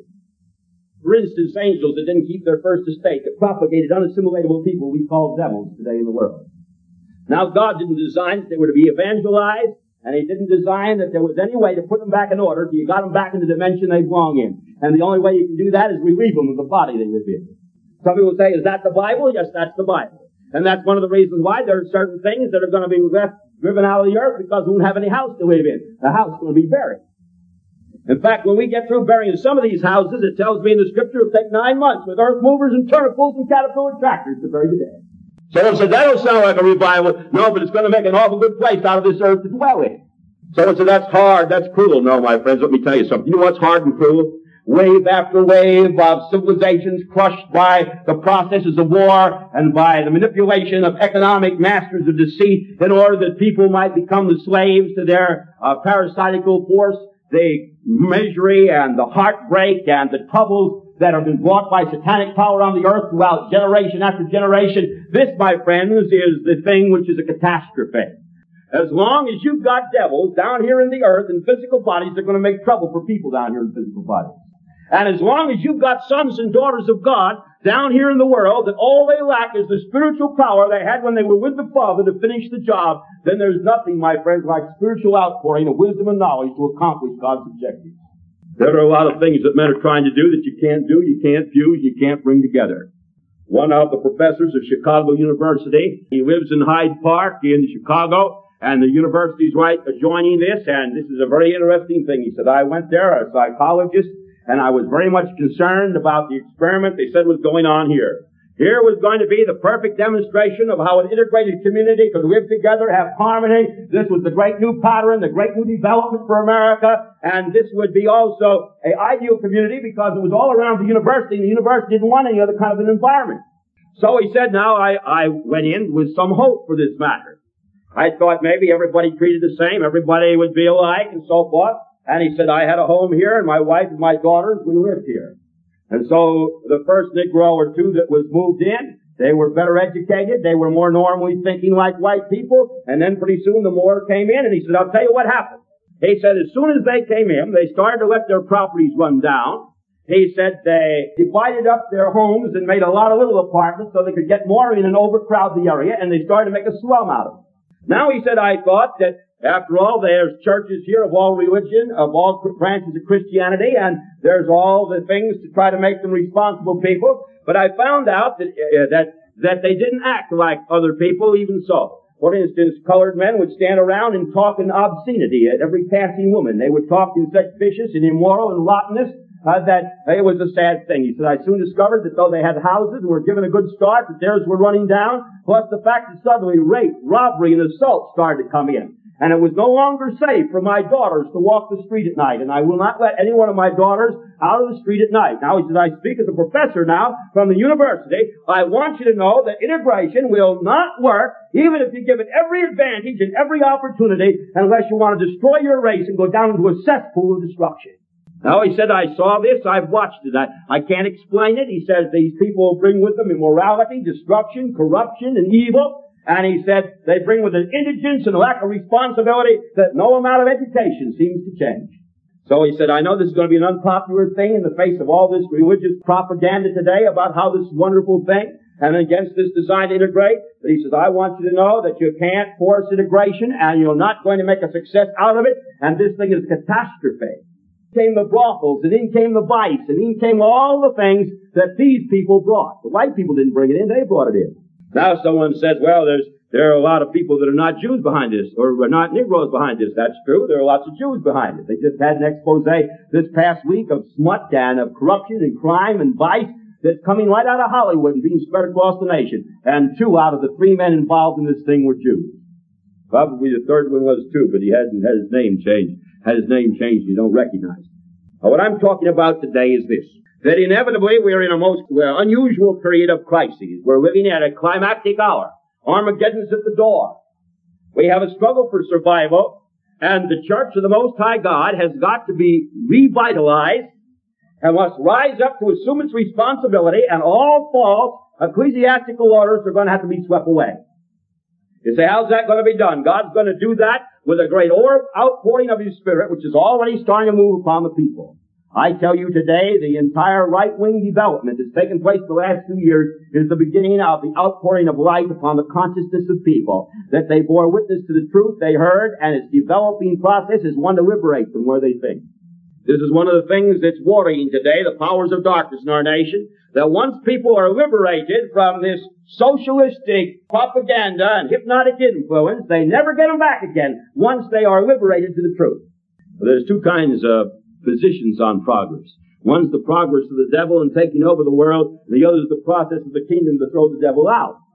For instance, angels that didn't keep their first estate, that propagated unassimilatable people we call devils today in the world. Now, God didn't design that they were to be evangelized, and He didn't design that there was any way to put them back in order till you got them back in the dimension they belong in. And the only way you can do that is relieve them of the body they live in. Some people say, is that the Bible? Yes, that's the Bible. And that's one of the reasons why there are certain things that are going to be left, driven out of the earth because we won't have any house to live in. The house is going to be buried. In fact, when we get through burying some of these houses, it tells me in the Scripture it'll take nine months with earth movers and turniples and caterpillar tractors to bury the dead. Someone said, that don't sound like a revival. No, but it's going to make an awful good place out of this earth to dwell in. Someone said, that's hard, that's cruel. No, my friends, let me tell you something. You know what's hard and cruel? Wave after wave of civilizations crushed by the processes of war and by the manipulation of economic masters of deceit in order that people might become the slaves to their uh, parasitical force. The misery and the heartbreak and the troubles that have been brought by satanic power on the earth throughout generation after generation. This, my friends, is the thing which is a catastrophe. As long as you've got devils down here in the earth in physical bodies, they're going to make trouble for people down here in physical bodies. And as long as you've got sons and daughters of God down here in the world, that all they lack is the spiritual power they had when they were with the Father to finish the job, then there's nothing, my friends, like spiritual outpouring of wisdom and knowledge to accomplish God's objectives. There are a lot of things that men are trying to do that you can't do, you can't fuse, you can't bring together. One of the professors of Chicago University, he lives in Hyde Park in Chicago, and the university's right adjoining this, and this is a very interesting thing. He said, I went there, a psychologist, and I was very much concerned about the experiment they said was going on here. Here was going to be the perfect demonstration of how an integrated community could live together, have harmony. This was the great new pattern, the great new development for America, and this would be also an ideal community because it was all around the university, and the university didn't want any other kind of an environment. So he said, now I, I went in with some hope for this matter. I thought maybe everybody treated the same, everybody would be alike, and so forth. And he said, I had a home here, and my wife and my daughters, we lived here. And so the first Negro or two that was moved in, they were better educated, they were more normally thinking like white people, and then pretty soon the more came in, and he said, I'll tell you what happened. He said, as soon as they came in, they started to let their properties run down. He said they divided up their homes and made a lot of little apartments so they could get more in and overcrowd the area, and they started to make a slum out of it. Now he said, I thought that after all, there's churches here of all religion, of all branches of Christianity, and there's all the things to try to make them responsible people. But I found out that, uh, that, that they didn't act like other people even so. For instance, colored men would stand around and talk in obscenity at every passing woman. They would talk in such vicious and immoral and rottenness uh, that it was a sad thing. He said, I soon discovered that though they had houses and were given a good start, that theirs were running down, plus the fact that suddenly rape, robbery, and assault started to come in. And it was no longer safe for my daughters to walk the street at night, and I will not let any one of my daughters out of the street at night. Now, he says, I speak as a professor now from the university. I want you to know that integration will not work, even if you give it every advantage and every opportunity, unless you want to destroy your race and go down into a cesspool of destruction. Now, he said, I saw this, I've watched it, I, I can't explain it. He says these people bring with them immorality, destruction, corruption, and evil. And he said they bring with an indigence and a lack of responsibility that no amount of education seems to change. So he said, I know this is going to be an unpopular thing in the face of all this religious propaganda today about how this wonderful thing and against this design to integrate. But he says, I want you to know that you can't force integration and you're not going to make a success out of it. And this thing is catastrophe. Came the brothels, and in came the vice, and in came all the things that these people brought. The white people didn't bring it in, they brought it in. Now someone says, well, there's, there are a lot of people that are not Jews behind this, or are not Negroes behind this. That's true. There are lots of Jews behind it. They just had an expose this past week of smut and of corruption and crime and vice that's coming right out of Hollywood and being spread across the nation. And two out of the three men involved in this thing were Jews. Probably the third one was too, but he hadn't had his name changed. Had his name changed, you don't recognize him. Now, what I'm talking about today is this. That inevitably we're in a most well, unusual period of crises. We're living at a climactic hour. Armageddon's at the door. We have a struggle for survival, and the Church of the Most High God has got to be revitalized and must rise up to assume its responsibility, and all false ecclesiastical orders are going to have to be swept away. You say, how's that going to be done? God's going to do that with a great outpouring of His Spirit, which is already starting to move upon the people. I tell you today, the entire right-wing development that's taken place the last few years is the beginning of the outpouring of light upon the consciousness of people, that they bore witness to the truth they heard, and its developing process is one to liberate them where they think. This is one of the things that's worrying today, the powers of darkness in our nation, that once people are liberated from this socialistic propaganda and hypnotic influence, they never get them back again once they are liberated to the truth. Well, there's two kinds of positions on progress. One's the progress of the devil in taking over the world, and the other is the process of the kingdom to throw the devil out.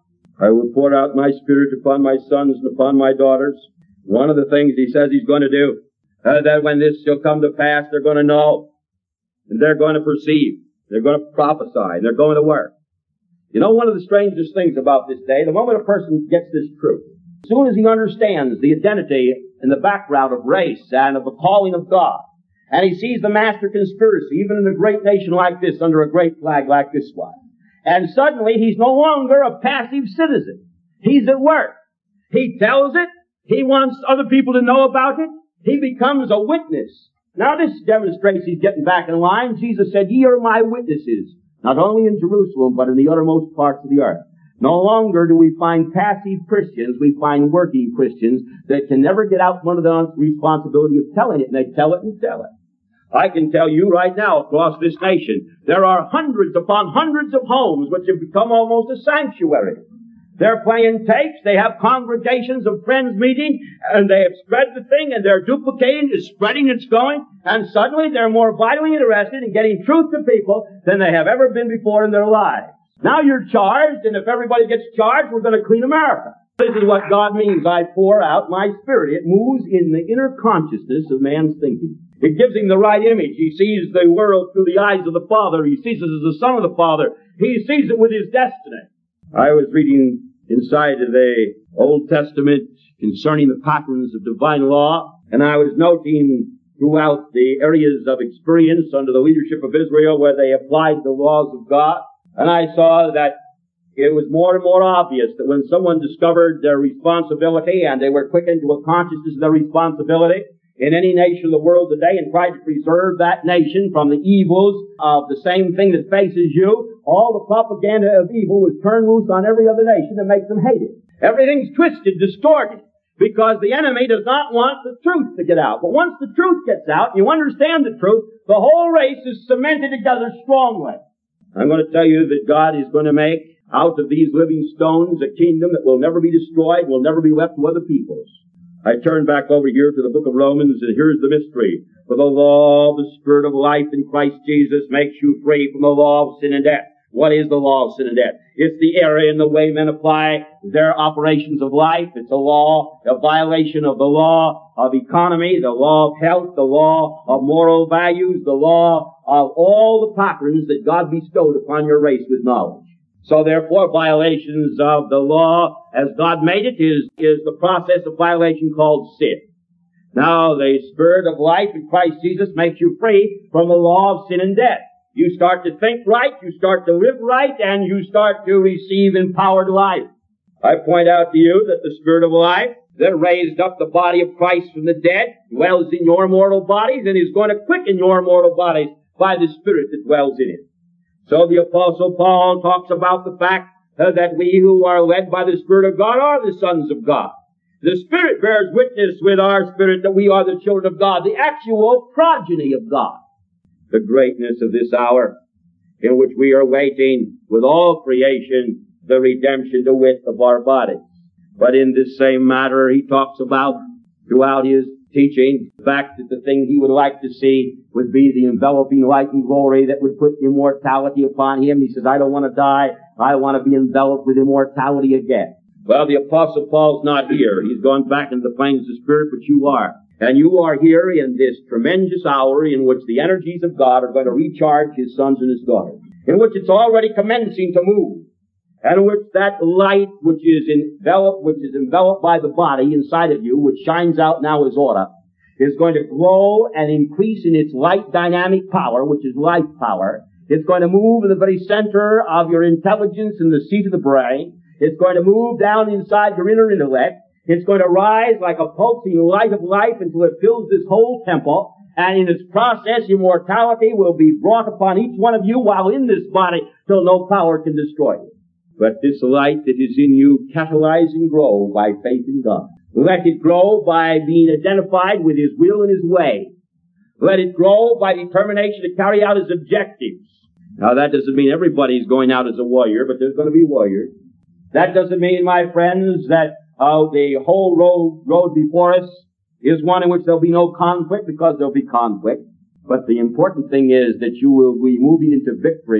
I will pour out my Spirit upon my sons and upon my daughters. One of the things he says he's going to do, uh, that when this shall come to pass, they're going to know, and they're going to perceive, they're going to prophesy, and they're going to work. You know, one of the strangest things about this day, the moment a person gets this truth, as soon as he understands the identity and the background of race and of the calling of God, and he sees the master conspiracy, even in a great nation like this, under a great flag like this one, and suddenly he's no longer a passive citizen. He's at work. He tells it. He wants other people to know about it. He becomes a witness. Now this demonstrates he's getting back in line. Jesus said, "Ye are my witnesses, not only in Jerusalem, but in the uttermost parts of the earth." No longer do we find passive Christians. We find working Christians that can never get out from under the responsibility of telling it, and they tell it and tell it. I can tell you right now, across this nation, there are hundreds upon hundreds of homes which have become almost a sanctuary. They're playing tapes, they have congregations of friends meeting, and they have spread the thing, and they're duplicating, it's spreading, it's going, and suddenly they're more vitally interested in getting truth to people than they have ever been before in their lives. Now you're charged, and if everybody gets charged, we're going to clean America. This is what God means. I pour out my Spirit. It moves in the inner consciousness of man's thinking. It gives him the right image. He sees the world through the eyes of the Father. He sees it as the Son of the Father. He sees it with his destiny. I was reading inside of the Old Testament concerning the patterns of divine law, and I was noting throughout the areas of experience under the leadership of Israel where they applied the laws of God, and I saw that it was more and more obvious that when someone discovered their responsibility and they were quickened to a consciousness of their responsibility in any nation of the world today and tried to preserve that nation from the evils of the same thing that faces you, all the propaganda of evil was turned loose on every other nation to make them hate it. Everything's twisted, distorted, because the enemy does not want the truth to get out. But once the truth gets out, you understand the truth, the whole race is cemented together strongly. I'm going to tell you that God is going to make out of these living stones a kingdom that will never be destroyed, will never be left to other peoples. I turn back over here to the book of Romans, and here's the mystery. For the law of the Spirit of life in Christ Jesus makes you free from the law of sin and death. What is the law of sin and death? It's the area in the way men apply their operations of life. It's a law, a violation of the law of economy, the law of health, the law of moral values, the law of all the patterns that God bestowed upon your race with knowledge. So therefore, violations of the law, as God made it, is, is the process of violation called sin. Now, the Spirit of life in Christ Jesus makes you free from the law of sin and death. You start to think right, you start to live right, and you start to receive empowered life. I point out to you that the Spirit of life that raised up the body of Christ from the dead dwells in your mortal bodies and is going to quicken your mortal bodies by the Spirit that dwells in it. So the Apostle Paul talks about the fact uh, that we who are led by the Spirit of God are the sons of God. The Spirit bears witness with our spirit that we are the children of God, the actual progeny of God. The greatness of this hour in which we are waiting with all creation, the redemption to wit of our bodies. But in this same matter, he talks about throughout his teaching the fact that the thing he would like to see would be the enveloping light and glory that would put immortality upon him. He says, I don't want to die. I want to be enveloped with immortality again. Well, the Apostle Paul's not here. He's gone back into the plains of the Spirit, but you are. And you are here in this tremendous hour in which the energies of God are going to recharge his sons and his daughters, in which it's already commencing to move, and in which that light which is enveloped, which is enveloped by the body inside of you, which shines out now as aura, is going to grow and increase in its light dynamic power, which is life power. It's going to move in the very center of your intelligence in the seat of the brain. It's going to move down inside your inner intellect. It's going to rise like a pulsing light of life until it fills this whole temple. And in its process, immortality will be brought upon each one of you while in this body till no power can destroy you. Let this light that is in you catalyze and grow by faith in God. Let it grow by being identified with His will and His way. Let it grow by determination to carry out His objectives. Now that doesn't mean everybody's going out as a warrior, but there's going to be warriors. That doesn't mean, my friends, that uh, the whole road, road before us is one in which there'll be no conflict, because there'll be conflict. But the important thing is that you will be moving into victory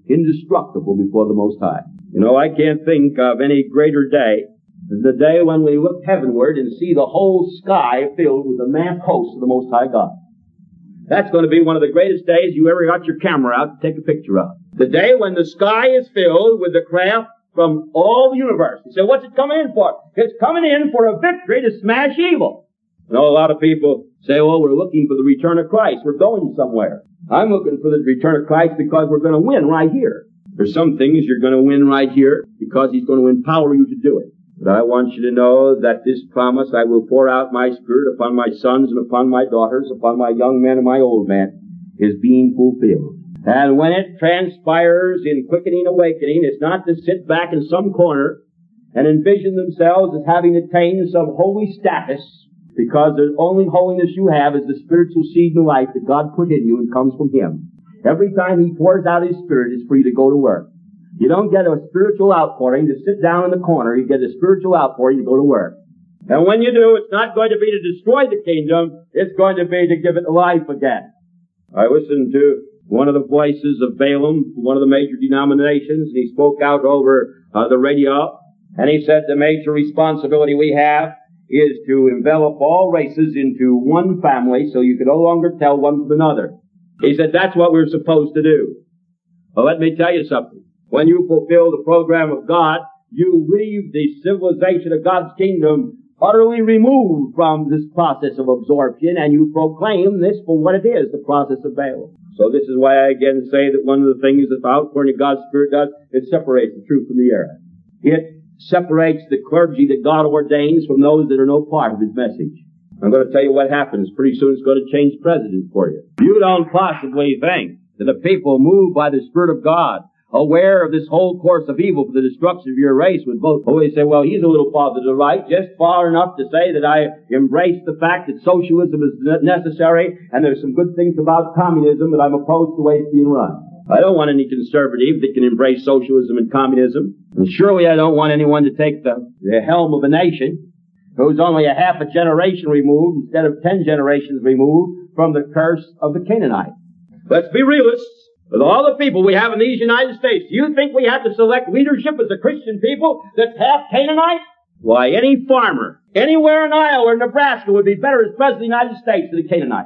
indestructible before the Most High. You know, I can't think of any greater day than the day when we look heavenward and see the whole sky filled with the mass host of the Most High God. That's going to be one of the greatest days you ever got your camera out to take a picture of. The day when the sky is filled with the craft from all the universe. You say, what's it coming in for? It's coming in for a victory to smash evil. You know, a lot of people say, well, we're looking for the return of Christ. We're going somewhere. I'm looking for the return of Christ because we're going to win right here. There's some things you're going to win right here because He's going to empower you to do it. But I want you to know that this promise, I will pour out my Spirit upon my sons and upon my daughters, upon my young men and my old men, is being fulfilled. And when it transpires in quickening awakening, it's not to sit back in some corner and envision themselves as having attained some holy status, because the only holiness you have is the spiritual seed and life that God put in you and comes from Him. Every time He pours out His Spirit, it's for you to go to work. You don't get a spiritual outpouring to sit down in the corner. You get a spiritual outpouring to go to work. And when you do, it's not going to be to destroy the kingdom. It's going to be to give it life again. I listened to one of the voices of Balaam, one of the major denominations, and he spoke out over uh, the radio, and he said the major responsibility we have is to envelop all races into one family so you can no longer tell one from another. He said that's what we're supposed to do. Well, let me tell you something. When you fulfill the program of God, you leave the civilization of God's kingdom utterly removed from this process of absorption, and you proclaim this for what it is, the process of Balaam. So this is why I again say that one of the things that the outpouring of God's Spirit does, it separates the truth from the error. It separates the clergy that God ordains from those that are no part of His message. I'm going to tell you what happens. Pretty soon it's going to change presidents for you. You don't possibly think that the people moved by the Spirit of God, aware of this whole course of evil for the destruction of your race, would both always say, well, he's a little farther to the right, just far enough to say that I embrace the fact that socialism is necessary and there's some good things about communism, but I'm opposed to the way it's being run. I don't want any conservative that can embrace socialism and communism. And surely I don't want anyone to take the, the helm of a nation who's only a half a generation removed instead of ten generations removed from the curse of the Canaanite. Let's be realists. With all the people we have in these United States, do you think we have to select leadership as a Christian people that's half Canaanite? Why, any farmer anywhere in Iowa or Nebraska would be better as President of the United States than a Canaanite.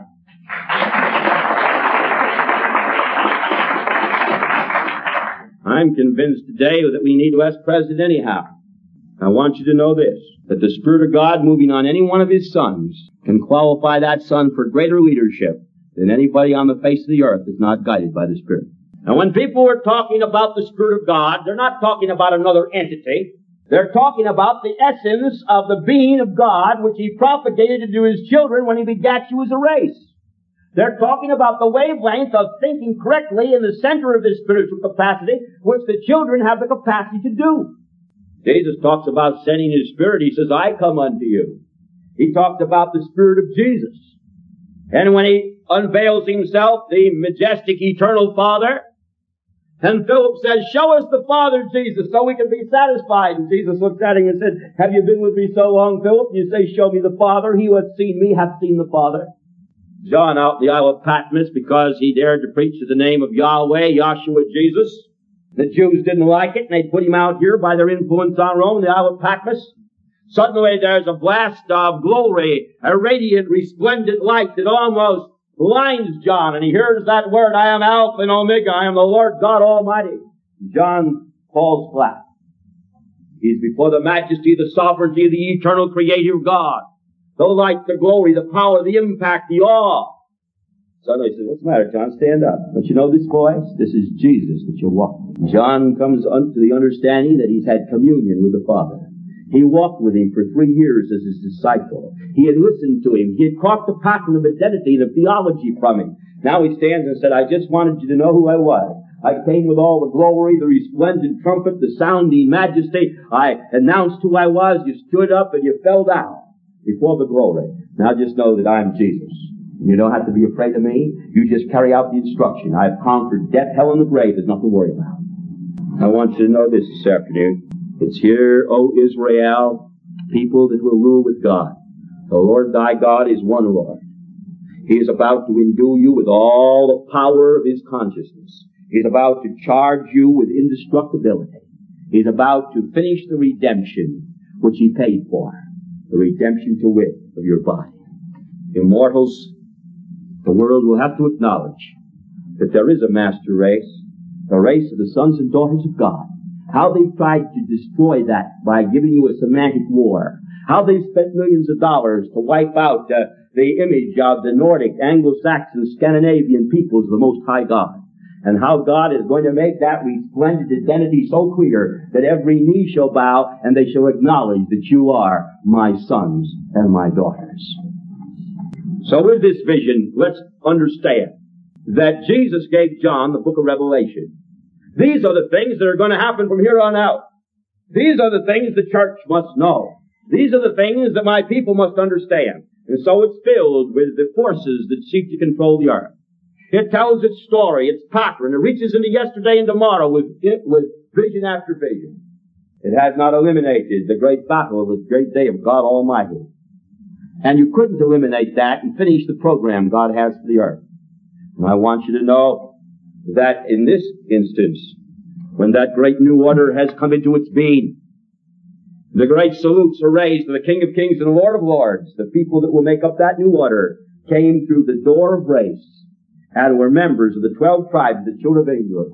I'm convinced today that we need less president anyhow. I want you to know this, that the Spirit of God moving on any one of His sons can qualify that son for greater leadership than anybody on the face of the earth is not guided by the Spirit. Now when people are talking about the Spirit of God, they're not talking about another entity. They're talking about the essence of the being of God, which He propagated to His children when He begat you as a race. They're talking about the wavelength of thinking correctly in the center of this spiritual capacity, which the children have the capacity to do. Jesus talks about sending His Spirit. He says, I come unto you. He talks about the Spirit of Jesus. And when He unveils Himself, the majestic eternal Father, and Philip says, show us the Father, Jesus, so we can be satisfied. And Jesus looked at him and said, have you been with me so long, Philip? And you say, show me the Father. He who hath seen me hath seen the Father. John out in the Isle of Patmos, because he dared to preach to the name of Yahweh, Yahshua, Jesus. The Jews didn't like it, and they put him out here by their influence on Rome, the Isle of Patmos. Suddenly there's a blast of glory, a radiant, resplendent light that almost blinds John, and he hears that word, I am Alpha and Omega, I am the Lord God Almighty. John falls flat. He's before the majesty, the sovereignty of the eternal creative God. The light, the glory, the power, the impact, the awe. Suddenly he says, what's the matter, John? Stand up. Don't you know this voice? This is Jesus that you're walking. John comes to the understanding that he's had communion with the Father. He walked with Him for three years as His disciple. He had listened to Him. He had caught the pattern of identity and of theology from Him. Now He stands and said, I just wanted you to know who I was. I came with all the glory, the resplendent trumpet, the sounding majesty. I announced who I was. You stood up and you fell down before the glory. Now just know that I'm Jesus. You don't have to be afraid of me. You just carry out the instruction. I've conquered death, hell, and the grave. There's nothing to worry about. I want you to know this this afternoon. It's here, O Israel, people that will rule with God. The Lord thy God is one Lord. He is about to endue you with all the power of His consciousness. He's about to charge you with indestructibility. He's about to finish the redemption which he paid for. The redemption to wit of your body. Immortals, the world will have to acknowledge that there is a master race, the race of the sons and daughters of God. How they've tried to destroy that by giving you a semantic war. How they've spent millions of dollars to wipe out uh, the image of the Nordic, Anglo-Saxon, Scandinavian peoples of the Most High God. And how God is going to make that resplendent identity so clear that every knee shall bow and they shall acknowledge that you are my sons and my daughters. So with this vision, let's understand that Jesus gave John the book of Revelation. These are the things that are going to happen from here on out. These are the things the church must know. These are the things that my people must understand. And so it's filled with the forces that seek to control the earth. It tells its story, its pattern. It reaches into yesterday and tomorrow with, with vision after vision. It has not eliminated the great battle of the great day of God Almighty. And you couldn't eliminate that and finish the program God has for the earth. And I want you to know that in this instance, when that great new order has come into its being, the great salutes are raised to the King of Kings and the Lord of Lords. The people that will make up that new order came through the door of grace and were members of the twelve tribes of the children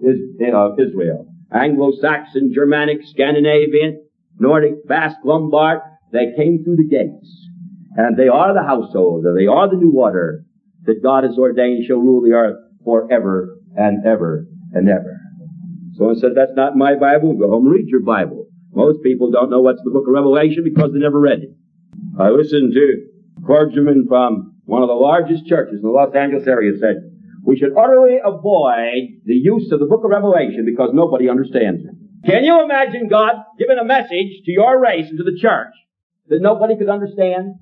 of Israel. Anglo-Saxon, Germanic, Scandinavian, Nordic, Basque, Lombard. They came through the gates. And they are the household, and they are the new order that God has ordained shall rule the earth forever and ever and ever. Someone said, that's not my Bible. Go home and read your Bible. Most people don't know what's the book of Revelation because they never read it. I listened to a clergyman from one of the largest churches in the Los Angeles area said, we should utterly avoid the use of the book of Revelation because nobody understands it. Can you imagine God giving a message to your race and to the church that nobody could understand?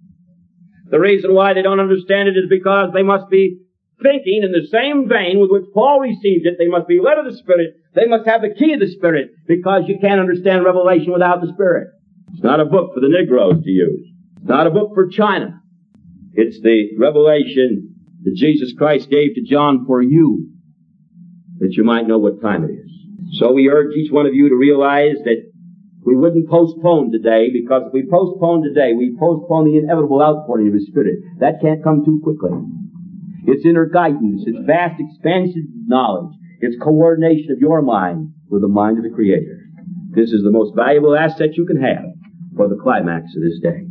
The reason why they don't understand it is because they must be thinking in the same vein with which Paul received it. They must be led of the Spirit. They must have the key of the Spirit, because you can't understand Revelation without the Spirit. It's not a book for the Negroes to use. It's not a book for China. It's the revelation that Jesus Christ gave to John for you, that you might know what time it is. So we urge each one of you to realize that we wouldn't postpone today, because if we postpone today, we postpone the inevitable outpouring of His Spirit. That can't come too quickly. It's inner guidance. It's vast expansion of knowledge. It's coordination of your mind with the mind of the Creator. This is the most valuable asset you can have for the climax of this day.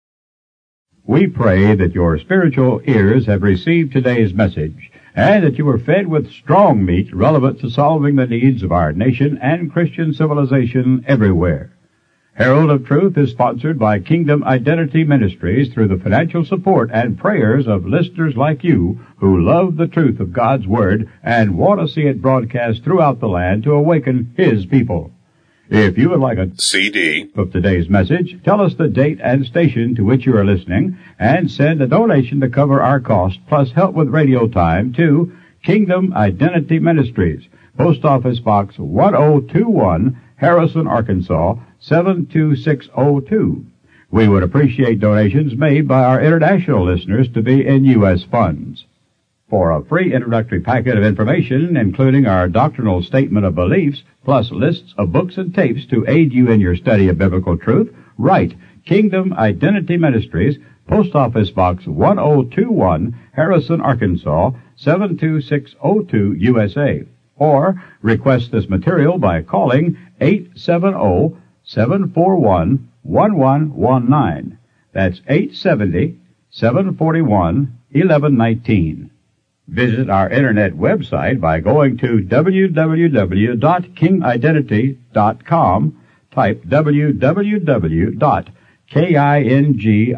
We pray that your spiritual ears have received today's message, and that you were fed with strong meat relevant to solving the needs of our nation and Christian civilization everywhere. Herald of Truth is sponsored by Kingdom Identity Ministries through the financial support and prayers of listeners like you who love the truth of God's Word and want to see it broadcast throughout the land to awaken His people. If you would like a C D of today's message, tell us the date and station to which you are listening, and send a donation to cover our cost, plus help with radio time, to Kingdom Identity Ministries, Post Office Box one oh two one, Harrison, Arkansas, seven two six oh two. We would appreciate donations made by our international listeners to be in U S funds. For a free introductory packet of information, including our doctrinal statement of beliefs, plus lists of books and tapes to aid you in your study of biblical truth, write Kingdom Identity Ministries, Post Office Box one oh two one, Harrison, Arkansas, seven two six oh two, U S A. Or request this material by calling eight seven zero, seven four one, one one one nine. That's eight seven zero, seven four one, one one one nine. Visit our internet website by going to w w w dot king identity dot com. Type w w w dot king identity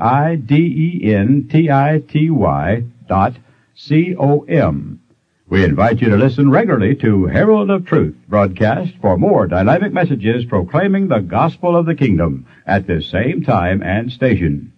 dot com. We invite you to listen regularly to Herald of Truth broadcast for more dynamic messages proclaiming the gospel of the kingdom at this same time and station.